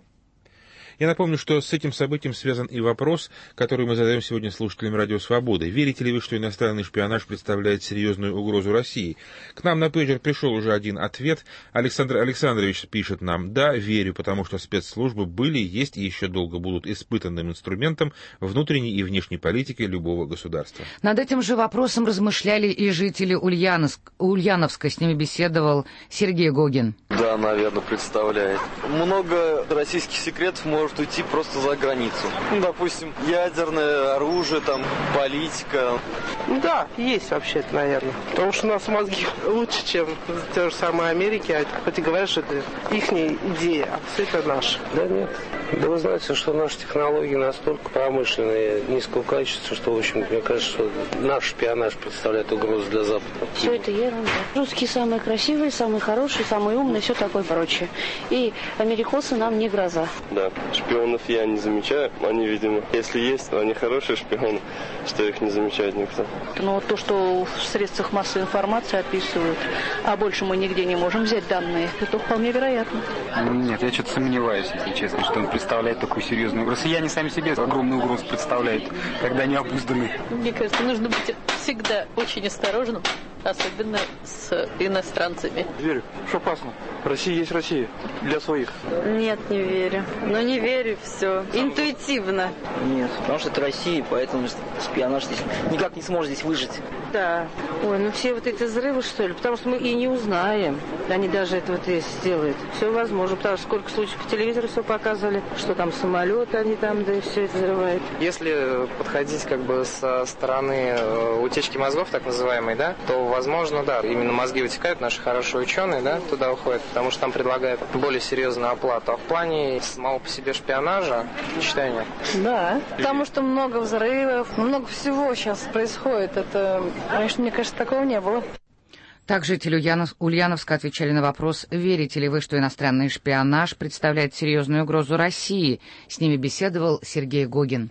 Я напомню, что с этим событием связан и вопрос, который мы задаем сегодня слушателям Радио Свободы. Верите ли вы, что иностранный шпионаж представляет серьезную угрозу России? К нам на пейджер пришел уже один ответ. Александр Александрович пишет нам: да, верю, потому что спецслужбы были, есть и еще долго будут испытанным инструментом внутренней и внешней политики любого государства. Над этим же вопросом размышляли и жители Ульяновск... Ульяновска. С ними беседовал Сергей Гогин. Да, наверное, представляет. Много российских секретов может уйти просто за границу. Ну, допустим, ядерное оружие, там, политика. Да, есть вообще-то, наверное. Потому что у нас мозги лучше, чем в той же самой Америке. Хоть и говорят, что это их идея, а все это наше. Да нет. Да вы знаете, что наши технологии настолько промышленные, низкого качества, что, в общем, мне кажется, что наш шпионаж представляет угрозу для Запада. Все это ерунда. Русские самые красивые, самые хорошие, самые умные, все такое прочее. И америкосы нам не гроза. Да, шпионов я не замечаю. Они, видимо, если есть, то они хорошие шпионы, что их не замечает никто. Ну, вот то, что в средствах массовой информации описывают, а больше мы нигде не можем взять данные, это вполне вероятно. Нет, я что-то сомневаюсь, если честно, что он представляет такую серьезную угрозу. Россияне сами себе огромную угрозу представляют, когда они обузданы. Мне кажется, нужно быть всегда очень осторожным, особенно с иностранцами. Верю, что опасно. Россия есть Россия. Для своих. Нет, не верю. Но не верю, все. Интуитивно. Нет, потому что это Россия, поэтому шпионаж здесь никак не сможет здесь выжить. Да. Ой, ну все вот эти взрывы, что ли, потому что мы и не узнаем. Они даже это вот здесь сделают. Все возможно, потому что сколько случаев по телевизору все показывали, что там самолеты они там, да и все это взрывают. Если подходить как бы со стороны утечки мозгов, так называемой, да, то, возможно, да, именно мозги вытекают, наши хорошие ученые, да, туда уходят, потому что там предлагают более серьезную оплату. А в плане самого по себе шпионажа, считаю, нет. Да, потому что много взрывов, много всего сейчас происходит. Это, конечно, мне кажется, такого не было. Так жители Ульяновска отвечали на вопрос, верите ли вы, что иностранный шпионаж представляет серьезную угрозу России. С ними беседовал Сергей Гогин.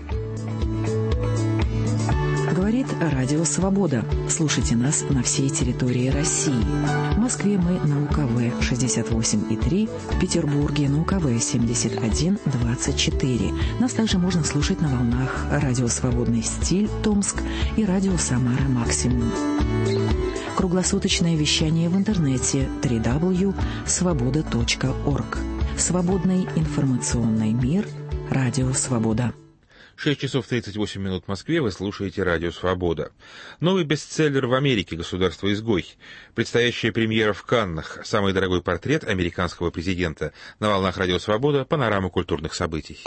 Говорит Радио Свобода. Слушайте нас на всей территории России. В Москве мы на У К В шестьдесят восемь и три, в Петербурге на У К В семьдесят один двадцать четыре. Нас также можно слушать на волнах Радио Свободный стиль Томск и Радио Самара Максимум. Круглосуточное вещание в интернете дабл ю дабл ю дабл ю точка свобода точка орг. Свободный информационный мир. Радио Свобода. шесть часов тридцать восемь минут в Москве. Вы слушаете Радио Свобода. Новый бестселлер в Америке «Государство-изгой». Предстоящая премьера в Каннах. Самый дорогой портрет американского президента. На волнах Радио Свобода. Панорама культурных событий.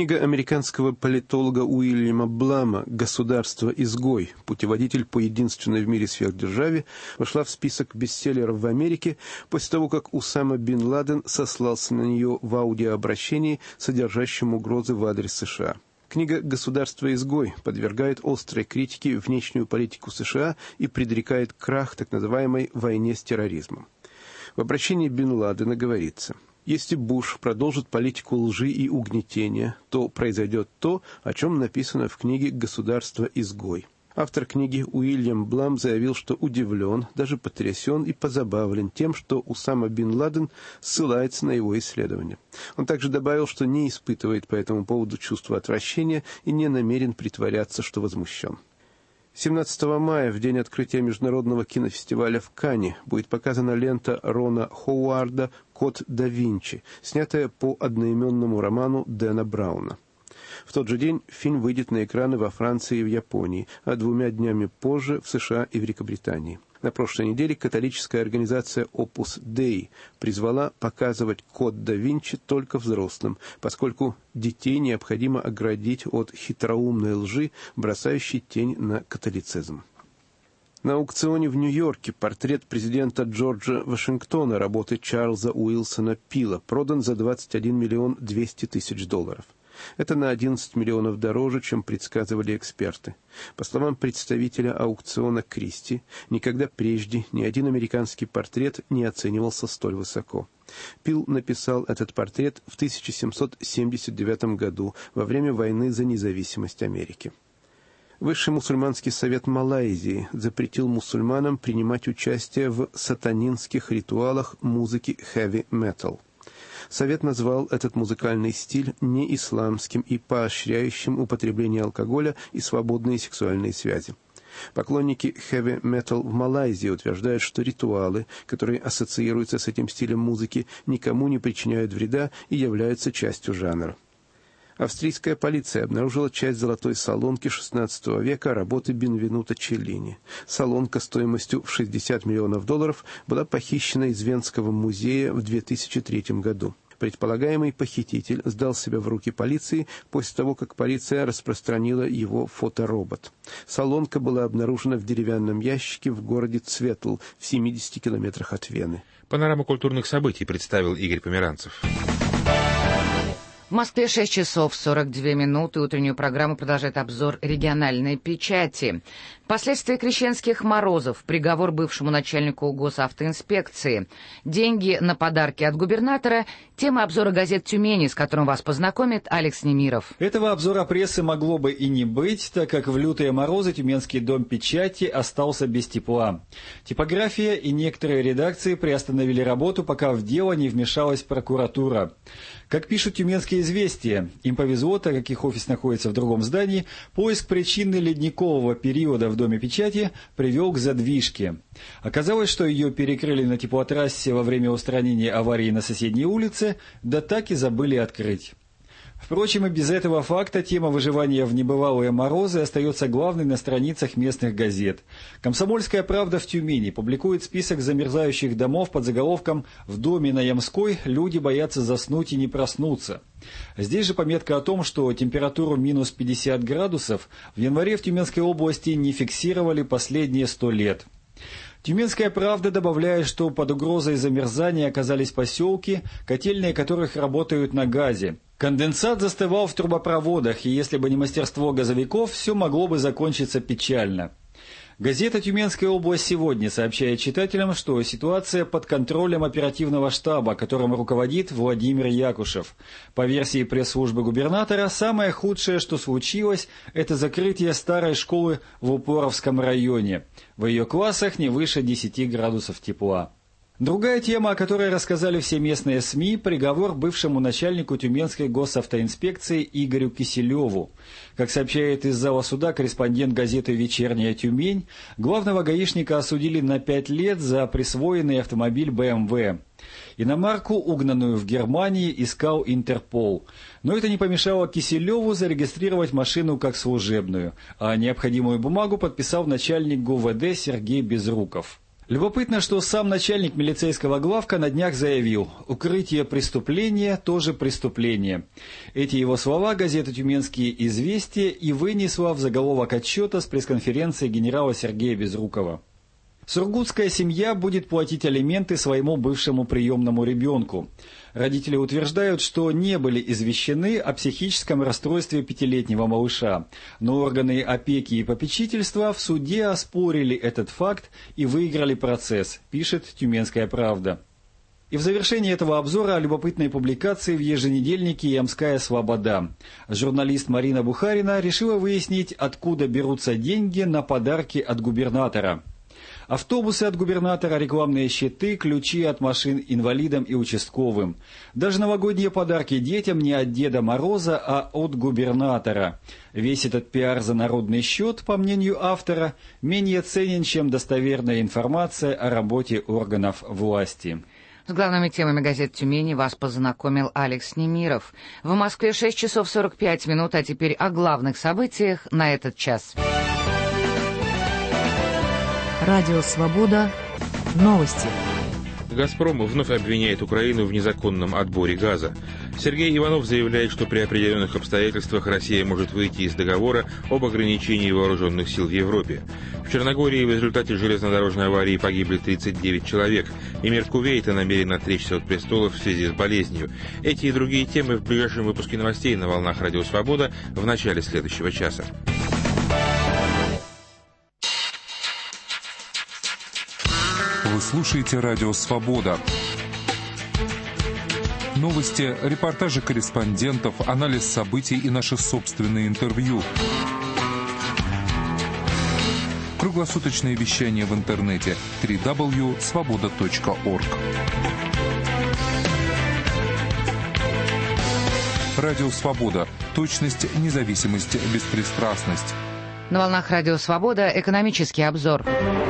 Книга американского политолога Уильяма Блама «Государство-изгой. Путеводитель по единственной в мире сверхдержаве» вошла в список бестселлеров в Америке после того, как Усама бин Ладен сослался на нее в аудиообращении, содержащем угрозы в адрес США. Книга «Государство-изгой» подвергает острой критике внешнюю политику США и предрекает крах так называемой «войне с терроризмом». В обращении бин Ладена говорится: «Если Буш продолжит политику лжи и угнетения, то произойдет то, о чем написано в книге «Государство-изгой». Автор книги Уильям Блам заявил, что удивлен, даже потрясен и позабавлен тем, что Усама бин Ладен ссылается на его исследования. Он также добавил, что не испытывает по этому поводу чувства отвращения и не намерен притворяться, что возмущен. семнадцатого мая, в день открытия международного кинофестиваля в Канне, будет показана лента Рона Ховарда «Код да Винчи», снятая по одноименному роману Дэна Брауна. В тот же день фильм выйдет на экраны во Франции и в Японии, а двумя днями позже в США и Великобритании. На прошлой неделе католическая организация Opus Dei призвала показывать «Код да Винчи» только взрослым, поскольку детей необходимо оградить от хитроумной лжи, бросающей тень на католицизм. На аукционе в Нью-Йорке портрет президента Джорджа Вашингтона работы Чарльза Уилсона Пила продан за двадцать один миллион двести тысяч долларов. Это на одиннадцать миллионов дороже, чем предсказывали эксперты. По словам представителя аукциона Кристи, никогда прежде ни один американский портрет не оценивался столь высоко. Пил написал этот портрет в тысяча семьсот семьдесят девятом году, во время войны за независимость Америки. Высший мусульманский совет Малайзии запретил мусульманам принимать участие в сатанинских ритуалах музыки хэви-метал. Совет назвал этот музыкальный стиль неисламским и поощряющим употребление алкоголя и свободные сексуальные связи. Поклонники хэви-метал в Малайзии утверждают, что ритуалы, которые ассоциируются с этим стилем музыки, никому не причиняют вреда и являются частью жанра. Австрийская полиция обнаружила часть золотой солонки шестнадцатого века работы Бенвенуто Челлини. Солонка стоимостью в шестьдесят миллионов долларов была похищена из Венского музея в две тысячи третьем году. Предполагаемый похититель сдал себя в руки полиции после того, как полиция распространила его фоторобот. Солонка была обнаружена в деревянном ящике в городе Цветл в семидесяти километрах от Вены. Панораму культурных событий представил Игорь Померанцев. В Москве шесть часов сорок две минуты. Утреннюю программу продолжает обзор региональной печати. Последствия крещенских морозов. Приговор бывшему начальнику госавтоинспекции. Деньги на подарки от губернатора. Тема обзора газет «Тюмени», с которым вас познакомит Алекс Немиров. Этого обзора прессы могло бы и не быть, так как в лютые морозы Тюменский дом печати остался без тепла. Типография и некоторые редакции приостановили работу, пока в дело не вмешалась прокуратура. Как пишут «Тюменские известия», им повезло, так как их офис находится в другом здании, поиск причины ледникового периода в Доме печати привел к задвижке. Оказалось, что ее перекрыли на теплотрассе во время устранения аварии на соседней улице, да так и забыли открыть. Впрочем, и без этого факта тема выживания в небывалые морозы остается главной на страницах местных газет. «Комсомольская правда» в Тюмени публикует список замерзающих домов под заголовком «В доме на Ямской люди боятся заснуть и не проснуться». Здесь же пометка о том, что температуру минус пятьдесят градусов в январе в Тюменской области не фиксировали последние сто лет. «Тюменская правда» добавляет, что под угрозой замерзания оказались поселки, котельные которых работают на газе. Конденсат застывал в трубопроводах, и если бы не мастерство газовиков, все могло бы закончиться печально. Газета «Тюменская область» сегодня сообщает читателям, что ситуация под контролем оперативного штаба, которым руководит Владимир Якушев. По версии пресс-службы губернатора, самое худшее, что случилось, это закрытие старой школы в Упоровском районе. В ее классах не выше десяти градусов тепла. Другая тема, о которой рассказали все местные СМИ, приговор бывшему начальнику Тюменской госавтоинспекции Игорю Киселеву. Как сообщает из зала суда корреспондент газеты «Вечерняя Тюмень», главного гаишника осудили на пять лет за присвоенный автомобиль бэ эм вэ. Иномарку, угнанную в Германии, искал Интерпол. Но это не помешало Киселеву зарегистрировать машину как служебную, а необходимую бумагу подписал начальник ГУВД Сергей Безруков. Любопытно, что сам начальник милицейского главка на днях заявил: «Укрытие преступления тоже преступление». Эти его слова газета «Тюменские известия» и вынесла в заголовок отчета с пресс-конференции генерала Сергея Безрукова. Сургутская семья будет платить алименты своему бывшему приемному ребенку. Родители утверждают, что не были извещены о психическом расстройстве пятилетнего малыша, но органы опеки и попечительства в суде оспорили этот факт и выиграли процесс, пишет «Тюменская правда». И в завершении этого обзора о любопытной публикации в еженедельнике «Ямская Слобода». Журналист Марина Бухарина решила выяснить, откуда берутся деньги на подарки от губернатора. Автобусы от губернатора, рекламные щиты, ключи от машин инвалидам и участковым. Даже новогодние подарки детям не от Деда Мороза, а от губернатора. Весь этот пиар за народный счет, по мнению автора, менее ценен, чем достоверная информация о работе органов власти. С главными темами газет «Тюмени» вас познакомил Алекс Немиров. В Москве шесть часов сорок пять минут, а теперь о главных событиях на этот час. Радио «Свобода». Новости. «Газпром» вновь обвиняет Украину в незаконном отборе газа. Сергей Иванов заявляет, что при определенных обстоятельствах Россия может выйти из договора об ограничении вооруженных сил в Европе. В Черногории в результате железнодорожной аварии погибли тридцать девять человек. Эмир Кувейта намерен отречься от престола в связи с болезнью. Эти и другие темы в ближайшем выпуске новостей на волнах «Радио Свобода» в начале следующего часа. Вы слушаете «Радио Свобода». Новости, репортажи корреспондентов, анализ событий и наши собственные интервью. Круглосуточное вещание в интернете дабл ю дабл ю дабл ю точка свобода точка орг. «Радио Свобода». Точность, независимость, беспристрастность. На волнах «Радио Свобода» экономический обзор.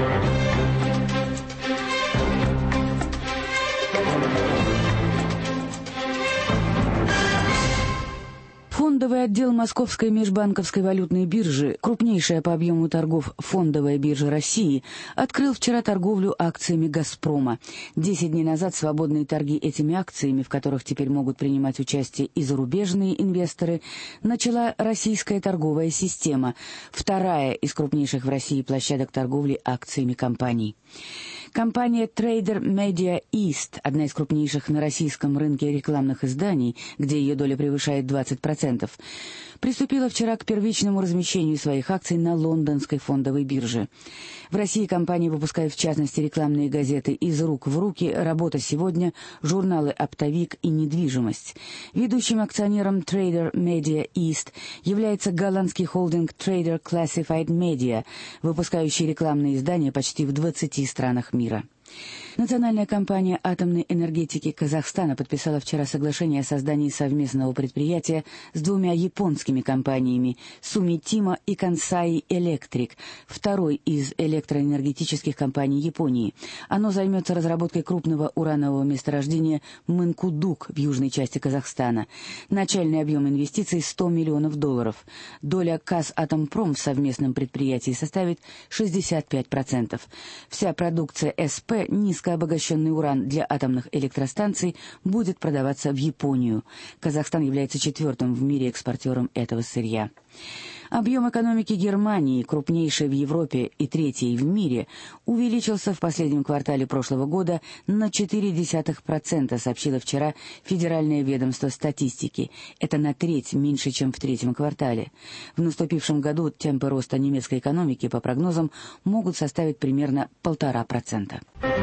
Фондовый отдел Московской межбанковской валютной биржи, крупнейшая по объему торгов фондовая биржа России, открыл вчера торговлю акциями «Газпрома». Десять дней назад свободные торги этими акциями, в которых теперь могут принимать участие и зарубежные инвесторы, начала российская торговая система, вторая из крупнейших в России площадок торговли акциями компаний. Компания Trader Media East, одна из крупнейших на российском рынке рекламных изданий, где ее доля превышает двадцать процентов, приступила вчера к первичному размещению своих акций на лондонской фондовой бирже. В России компания выпускает в частности рекламные газеты «Из рук в руки», «Работа сегодня», журналы «Оптовик» и «Недвижимость». Ведущим акционером Trader Media East является голландский холдинг Trader Classified Media, выпускающий рекламные издания почти в двадцати странах мира. Национальная компания атомной энергетики Казахстана подписала вчера соглашение о создании совместного предприятия с двумя японскими компаниями Сумитима и Кансай Электрик, второй из электроэнергетических компаний Японии. Оно займется разработкой крупного уранового месторождения Мынкудук в южной части Казахстана. Начальный объем инвестиций сто миллионов долларов. Доля Казатомпром в совместном предприятии составит шестьдесят пять процентов. Вся продукция СП, низкообогащенный уран для атомных электростанций, будет продаваться в Японию. Казахстан является четвертым в мире экспортером этого сырья. Объем экономики Германии, крупнейшей в Европе и третьей в мире, увеличился в последнем квартале прошлого года на четыре десятых процента, сообщило вчера Федеральное ведомство статистики. Это на треть меньше, чем в третьем квартале. В наступившем году темпы роста немецкой экономики, по прогнозам, могут составить примерно полтора процента.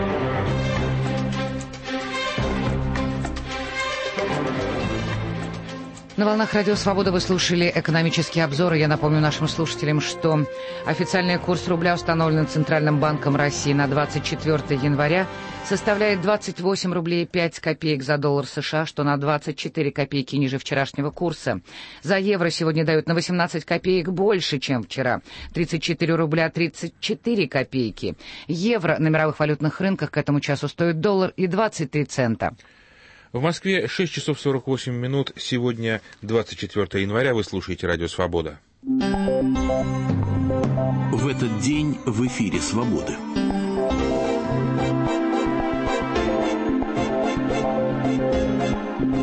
На волнах «Радио Свобода» вы слушали экономические обзоры. Я напомню нашим слушателям, что официальный курс рубля, установленный Центральным банком России на двадцать четвёртое января, составляет двадцать восемь рублей пять копеек за доллар США, что на двадцать четыре копейки ниже вчерашнего курса. За евро сегодня дают на восемнадцать копеек больше, чем вчера. тридцать четыре рубля тридцать четыре копейки. Евро на мировых валютных рынках к этому часу стоит доллар и двадцать три цента. В Москве шесть часов сорок восемь минут. Сегодня двадцать четвёртое января. Вы слушаете «Радио Свобода». В этот день в эфире «Свободы».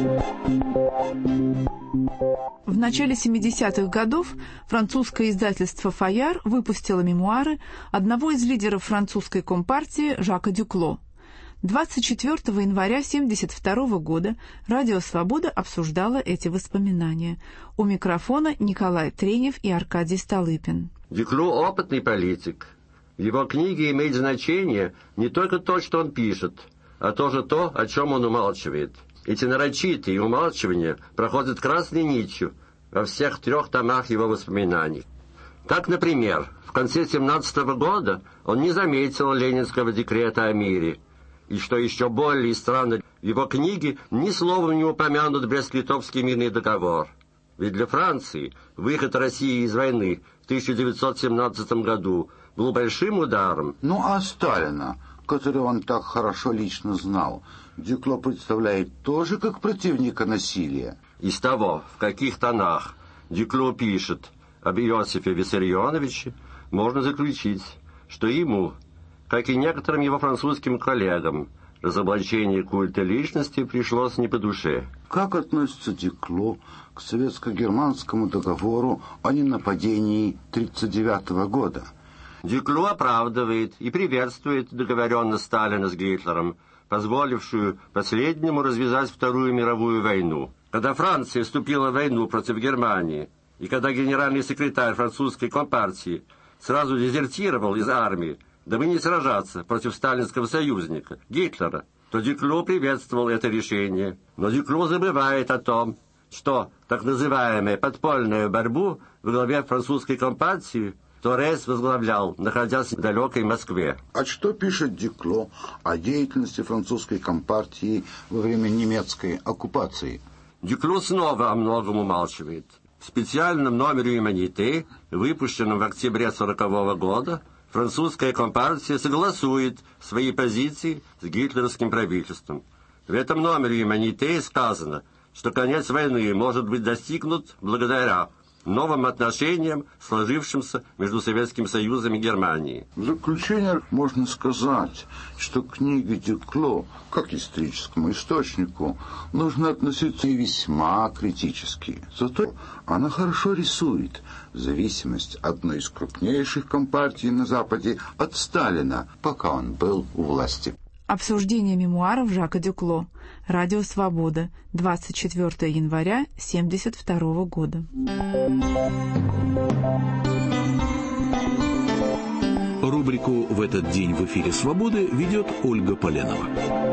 В начале семидесятых годов французское издательство «Фаяр» выпустило мемуары одного из лидеров французской компартии Жака Дюкло. двадцать четвёртого января тысяча девятьсот семьдесят второго года Радио «Свобода» обсуждало эти воспоминания. У микрофона Николай Тренев и Аркадий Столыпин. Дюкло – опытный политик. В его книге имеет значение не только то, что он пишет, а тоже то, о чем он умалчивает. Эти нарочитые умалчивания проходят красной нитью во всех трех томах его воспоминаний. Так, например, в конце семнадцатого года он не заметил Ленинского декрета о мире. И, что еще более странно, в его книге ни словом не упомянут Брест-Литовский мирный договор. Ведь для Франции выход России из войны в тысяча девятьсот семнадцатом году был большим ударом. Ну а Сталина, которого он так хорошо лично знал, Дюкло представляет тоже как противника насилия. Из того, в каких тонах Дюкло пишет об Иосифе Виссарионовиче, можно заключить, что ему, как и некоторым его французским коллегам, разоблачение культа личности пришлось не по душе. Как относится Дюкло к советско-германскому договору о ненападении тридцать девятого года? Дюкло оправдывает и приветствует договоренность Сталина с Гитлером, позволившую последнему развязать Вторую мировую войну. Когда Франция вступила в войну против Германии, и когда генеральный секретарь французской компартии сразу дезертировал из армии, дабы не сражаться против сталинского союзника, Гитлера, то Дюкло приветствовал это решение. Но Дюкло забывает о том, что так называемую подпольную борьбу во главе французской компартии Торрес возглавлял, находясь в далекой Москве. А что пишет Дюкло о деятельности французской компартии во время немецкой оккупации? Дюкло снова о многом умалчивает. В специальном номере «Юманité», выпущенном в октябре сорокового года, французская компартия согласует свои позиции с гитлеровским правительством. В этом номере «Юманité» сказано, что конец войны может быть достигнут благодаря новым отношениям, сложившимся между Советским Союзом и Германией. В заключение можно сказать, что к книге Дюкло, как историческому источнику, нужно относиться и весьма критически. Зато она хорошо рисует зависимость одной из крупнейших компартий на Западе от Сталина, пока он был у власти. Обсуждение мемуаров Жака Дюкло. Радио «Свобода». двадцать четвёртого января тысяча девятьсот семьдесят второго года. Рубрику «В этот день в эфире «Свободы» ведет Ольга Поленова.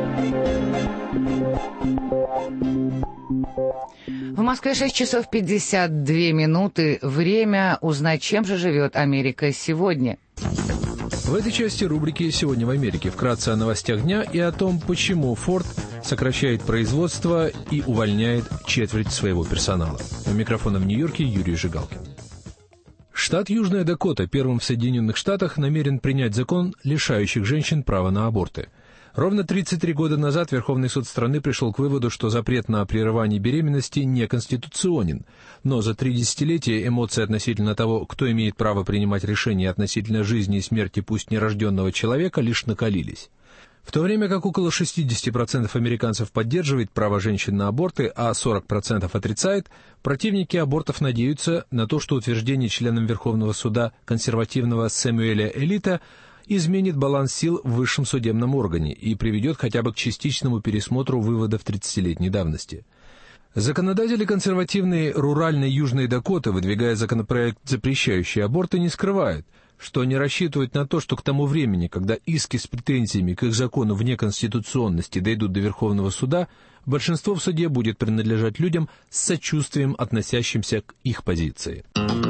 В Москве шесть часов пятьдесят две минуты. Время узнать, чем же живет Америка сегодня. В этой части рубрики «Сегодня в Америке» вкратце о новостях дня и о том, почему Ford сокращает производство и увольняет четверть своего персонала. У микрофона в Нью-Йорке Юрий Жигалкин. Штат Южная Дакота первым в Соединенных Штатах намерен принять закон, лишающий женщин права на аборты. Ровно тридцать три года назад Верховный суд страны пришел к выводу, что запрет на прерывание беременности неконституционен. Но за три десятилетия эмоции относительно того, кто имеет право принимать решения относительно жизни и смерти пусть нерожденного человека, лишь накалились. В то время как около шестьдесят процентов американцев поддерживает право женщин на аборты, а сорок процентов отрицает, противники абортов надеются на то, что утверждение членом Верховного суда консервативного Сэмюэля Элита изменит баланс сил в высшем судебном органе и приведет хотя бы к частичному пересмотру выводов тридцатилетней давности. Законодатели консервативной руральной Южной Дакоты, выдвигая законопроект, запрещающий аборты, не скрывают, что они рассчитывают на то, что к тому времени, когда иски с претензиями к их закону вне конституционности дойдут до Верховного суда, большинство в суде будет принадлежать людям с сочувствием, относящимся к их позиции.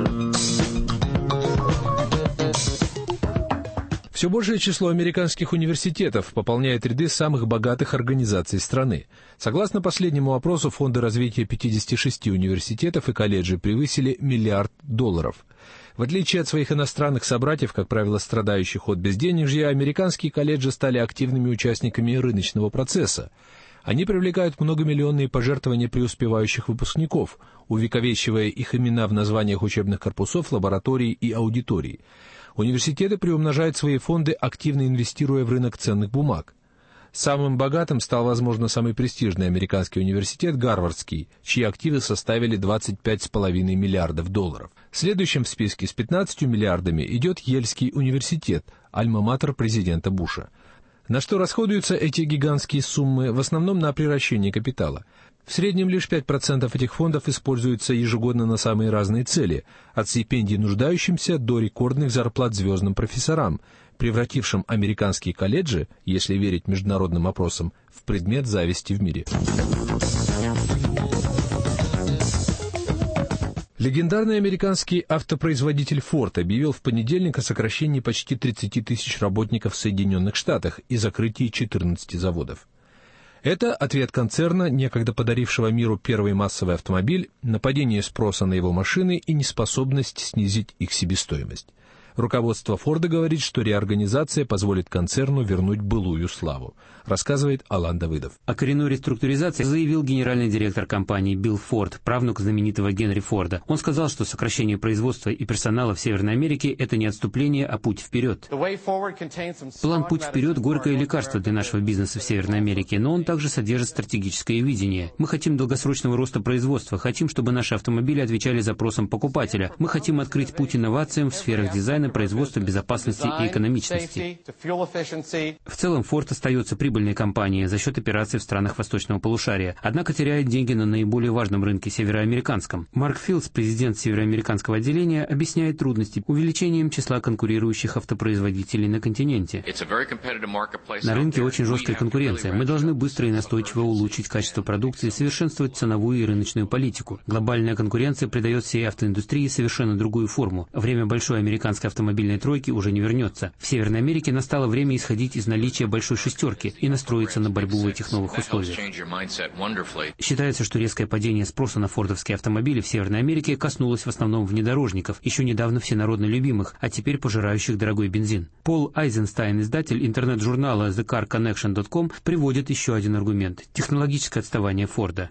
Все большее число американских университетов пополняет ряды самых богатых организаций страны. Согласно последнему опросу, фонды развития пятидесяти шести университетов и колледжей превысили миллиард долларов. В отличие от своих иностранных собратьев, как правило, страдающих от безденежья, американские колледжи стали активными участниками рыночного процесса. Они привлекают многомиллионные пожертвования преуспевающих выпускников, увековечивая их имена в названиях учебных корпусов, лабораторий и аудиторий. Университеты приумножают свои фонды, активно инвестируя в рынок ценных бумаг. Самым богатым стал, возможно, самый престижный американский университет Гарвардский, чьи активы составили двадцать пять с половиной миллиардов долларов. Следующим в списке с пятнадцатью миллиардами идет Ельский университет, альма-матер президента Буша. На что расходуются эти гигантские суммы? В основном на приращение капитала. В среднем лишь пять процентов этих фондов используются ежегодно на самые разные цели, от стипендий нуждающимся до рекордных зарплат звездным профессорам, превратившим американские колледжи, если верить международным опросам, в предмет зависти в мире. Легендарный американский автопроизводитель Ford объявил в понедельник о сокращении почти тридцати тысяч работников в Соединенных Штатах и закрытии четырнадцати заводов. Это ответ концерна, некогда подарившего миру первый массовый автомобиль, на падение спроса на его машины и неспособность снизить их себестоимость. Руководство Форда говорит, что реорганизация позволит концерну вернуть былую славу, рассказывает Алан Давыдов. О коренной реструктуризации заявил генеральный директор компании Билл Форд, правнук знаменитого Генри Форда. Он сказал, что сокращение производства и персонала в Северной Америке – это не отступление, а путь вперед. План «Путь вперед» – горькое лекарство для нашего бизнеса в Северной Америке, но он также содержит стратегическое видение. Мы хотим долгосрочного роста производства, хотим, чтобы наши автомобили отвечали запросам покупателя. Мы хотим открыть путь инновациям в сферах дизайна, производства, безопасности и экономичности. В целом, Ford остается прибыльной компанией за счет операций в странах восточного полушария, однако теряет деньги на наиболее важном рынке североамериканском. Марк Филдс, президент североамериканского отделения, объясняет трудности увеличением числа конкурирующих автопроизводителей на континенте. На рынке очень жесткая конкуренция. Мы должны быстро и настойчиво улучшить качество продукции, совершенствовать ценовую и рыночную политику. Глобальная конкуренция придает всей автоиндустрии совершенно другую форму. Время большой американской автомобильной тройки уже не вернется. В Северной Америке настало время исходить из наличия большой шестерки и настроиться на борьбу в этих новых условиях. Считается, что резкое падение спроса на фордовские автомобили в Северной Америке коснулось в основном внедорожников, еще недавно всенародно любимых, а теперь пожирающих дорогой бензин. Пол Айзенстайн, издатель интернет-журнала The Car Connection точка com, приводит еще один аргумент – технологическое отставание Форда.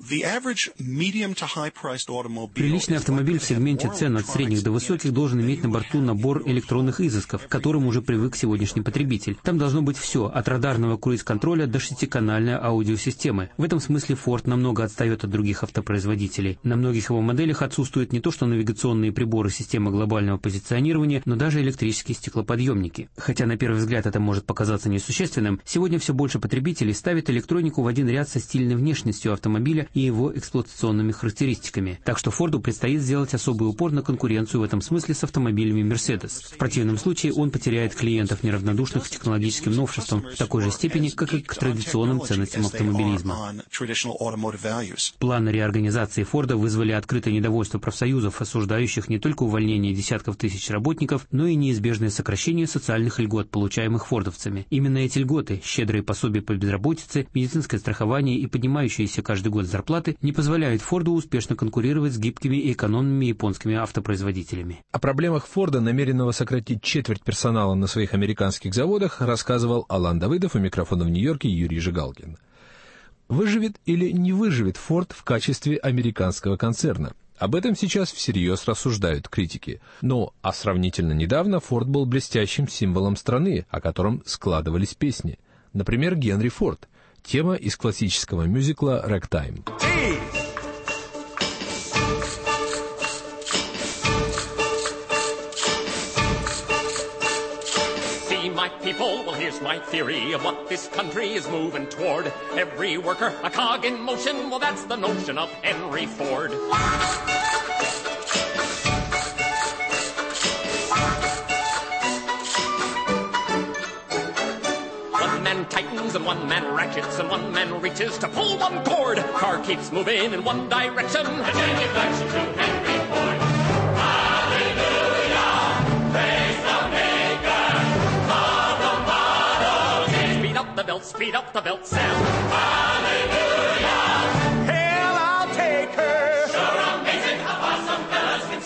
Приличный автомобиль в сегменте цен от средних до высоких должен иметь на борту набор электронных изысков, к которым уже привык сегодняшний потребитель. Там должно быть все, от радарного круиз-контроля до шестиканальной аудиосистемы. В этом смысле Ford намного отстает от других автопроизводителей. На многих его моделях отсутствует не то что навигационные приборы системы глобального позиционирования, но даже электрические стеклоподъемники. Хотя на первый взгляд это может показаться несущественным, сегодня все больше потребителей ставят электронику в один ряд со стильной внешностью автомобиля и его эксплуатационными характеристиками. Так что Форду предстоит сделать особый упор на конкуренцию в этом смысле с автомобилями Mercedes. В противном случае он потеряет клиентов, неравнодушных к технологическим новшествам, в такой же степени, как и к традиционным ценностям автомобилизма. Планы реорганизации Форда вызвали открытое недовольство профсоюзов, осуждающих не только увольнение десятков тысяч работников, но и неизбежное сокращение социальных льгот, получаемых фордовцами. Именно эти льготы, щедрые пособия по безработице, медицинское страхование и поднимающиеся каждый год зарплаты не позволяют Форду успешно конкурировать с гибкими и экономными японскими автопроизводителями. О проблемах Форда, намеренного сократить четверть персонала на своих американских заводах, рассказывал Алан Давыдов, у микрофона в Нью-Йорке Юрий Жигалкин. Выживет или не выживет Форд в качестве американского концерна? Об этом сейчас всерьез рассуждают критики. Но, а сравнительно недавно Форд был блестящим символом страны, о котором складывались песни. Например, Генри Форд. Тема из классического мюзикла «Рэктайм». My people, well here's my theory of what this country is moving toward. Every worker, a cog in motion, well that's the notion of Henry Ford. One man tightens and one man ratchets and one man reaches to pull one cord. Car keeps moving in one direction. A genuflection to Henry Ford. Hallelujah, praise the Maker. The belt, speed up the belt, Sam. Hallelujah. Hell, I'll take her. Sure amazing how fast some fellas can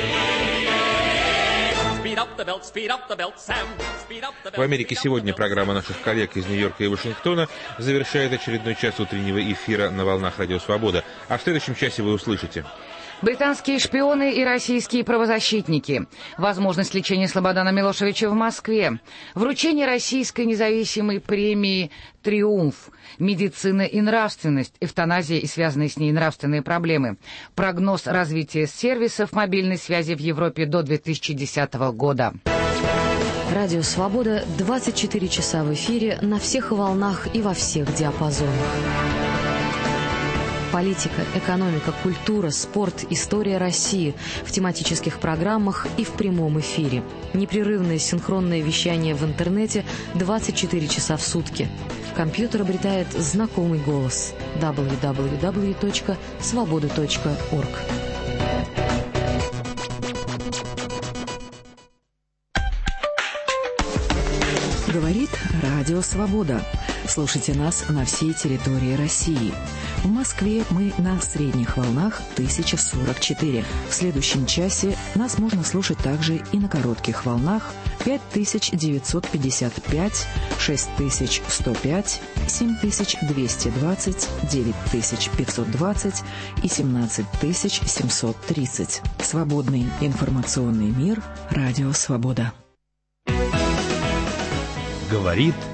see. Speed up the belt, speed up the belt, Sam. Speed up the belt. В Америке сегодня программа наших коллег из Нью-Йорка и Вашингтона завершает очередной час утреннего эфира на волнах Радио Свобода. А в следующем часе вы услышите: Британские шпионы и российские правозащитники. Возможность лечения Слободана Милошевича в Москве. Вручение российской независимой премии «Триумф». Медицина и нравственность. Эвтаназия и связанные с ней нравственные проблемы. Прогноз развития сервисов мобильной связи в Европе до две тысячи десятого года. Радио «Свобода» двадцать четыре часа в эфире на всех волнах и во всех диапазонах. Политика, экономика, культура, спорт, история России в тематических программах и в прямом эфире. Непрерывное синхронное вещание в интернете двадцать четыре часа в сутки. Компьютер обретает знакомый голос. дабл ю дабл ю дабл ю точка свобода точка орг. Говорит Радио Свобода. Слушайте нас на всей территории России. В Москве мы на средних волнах тысяча сорок четыре. В следующем часе нас можно слушать также и на коротких волнах пять тысяч девятьсот пятьдесят пять, шесть тысяч сто пять, семь тысяч двести двадцать, девять тысяч пятьсот двадцать и семнадцать тысяч семьсот тридцать. Свободный информационный мир. Радио Свобода. Говорит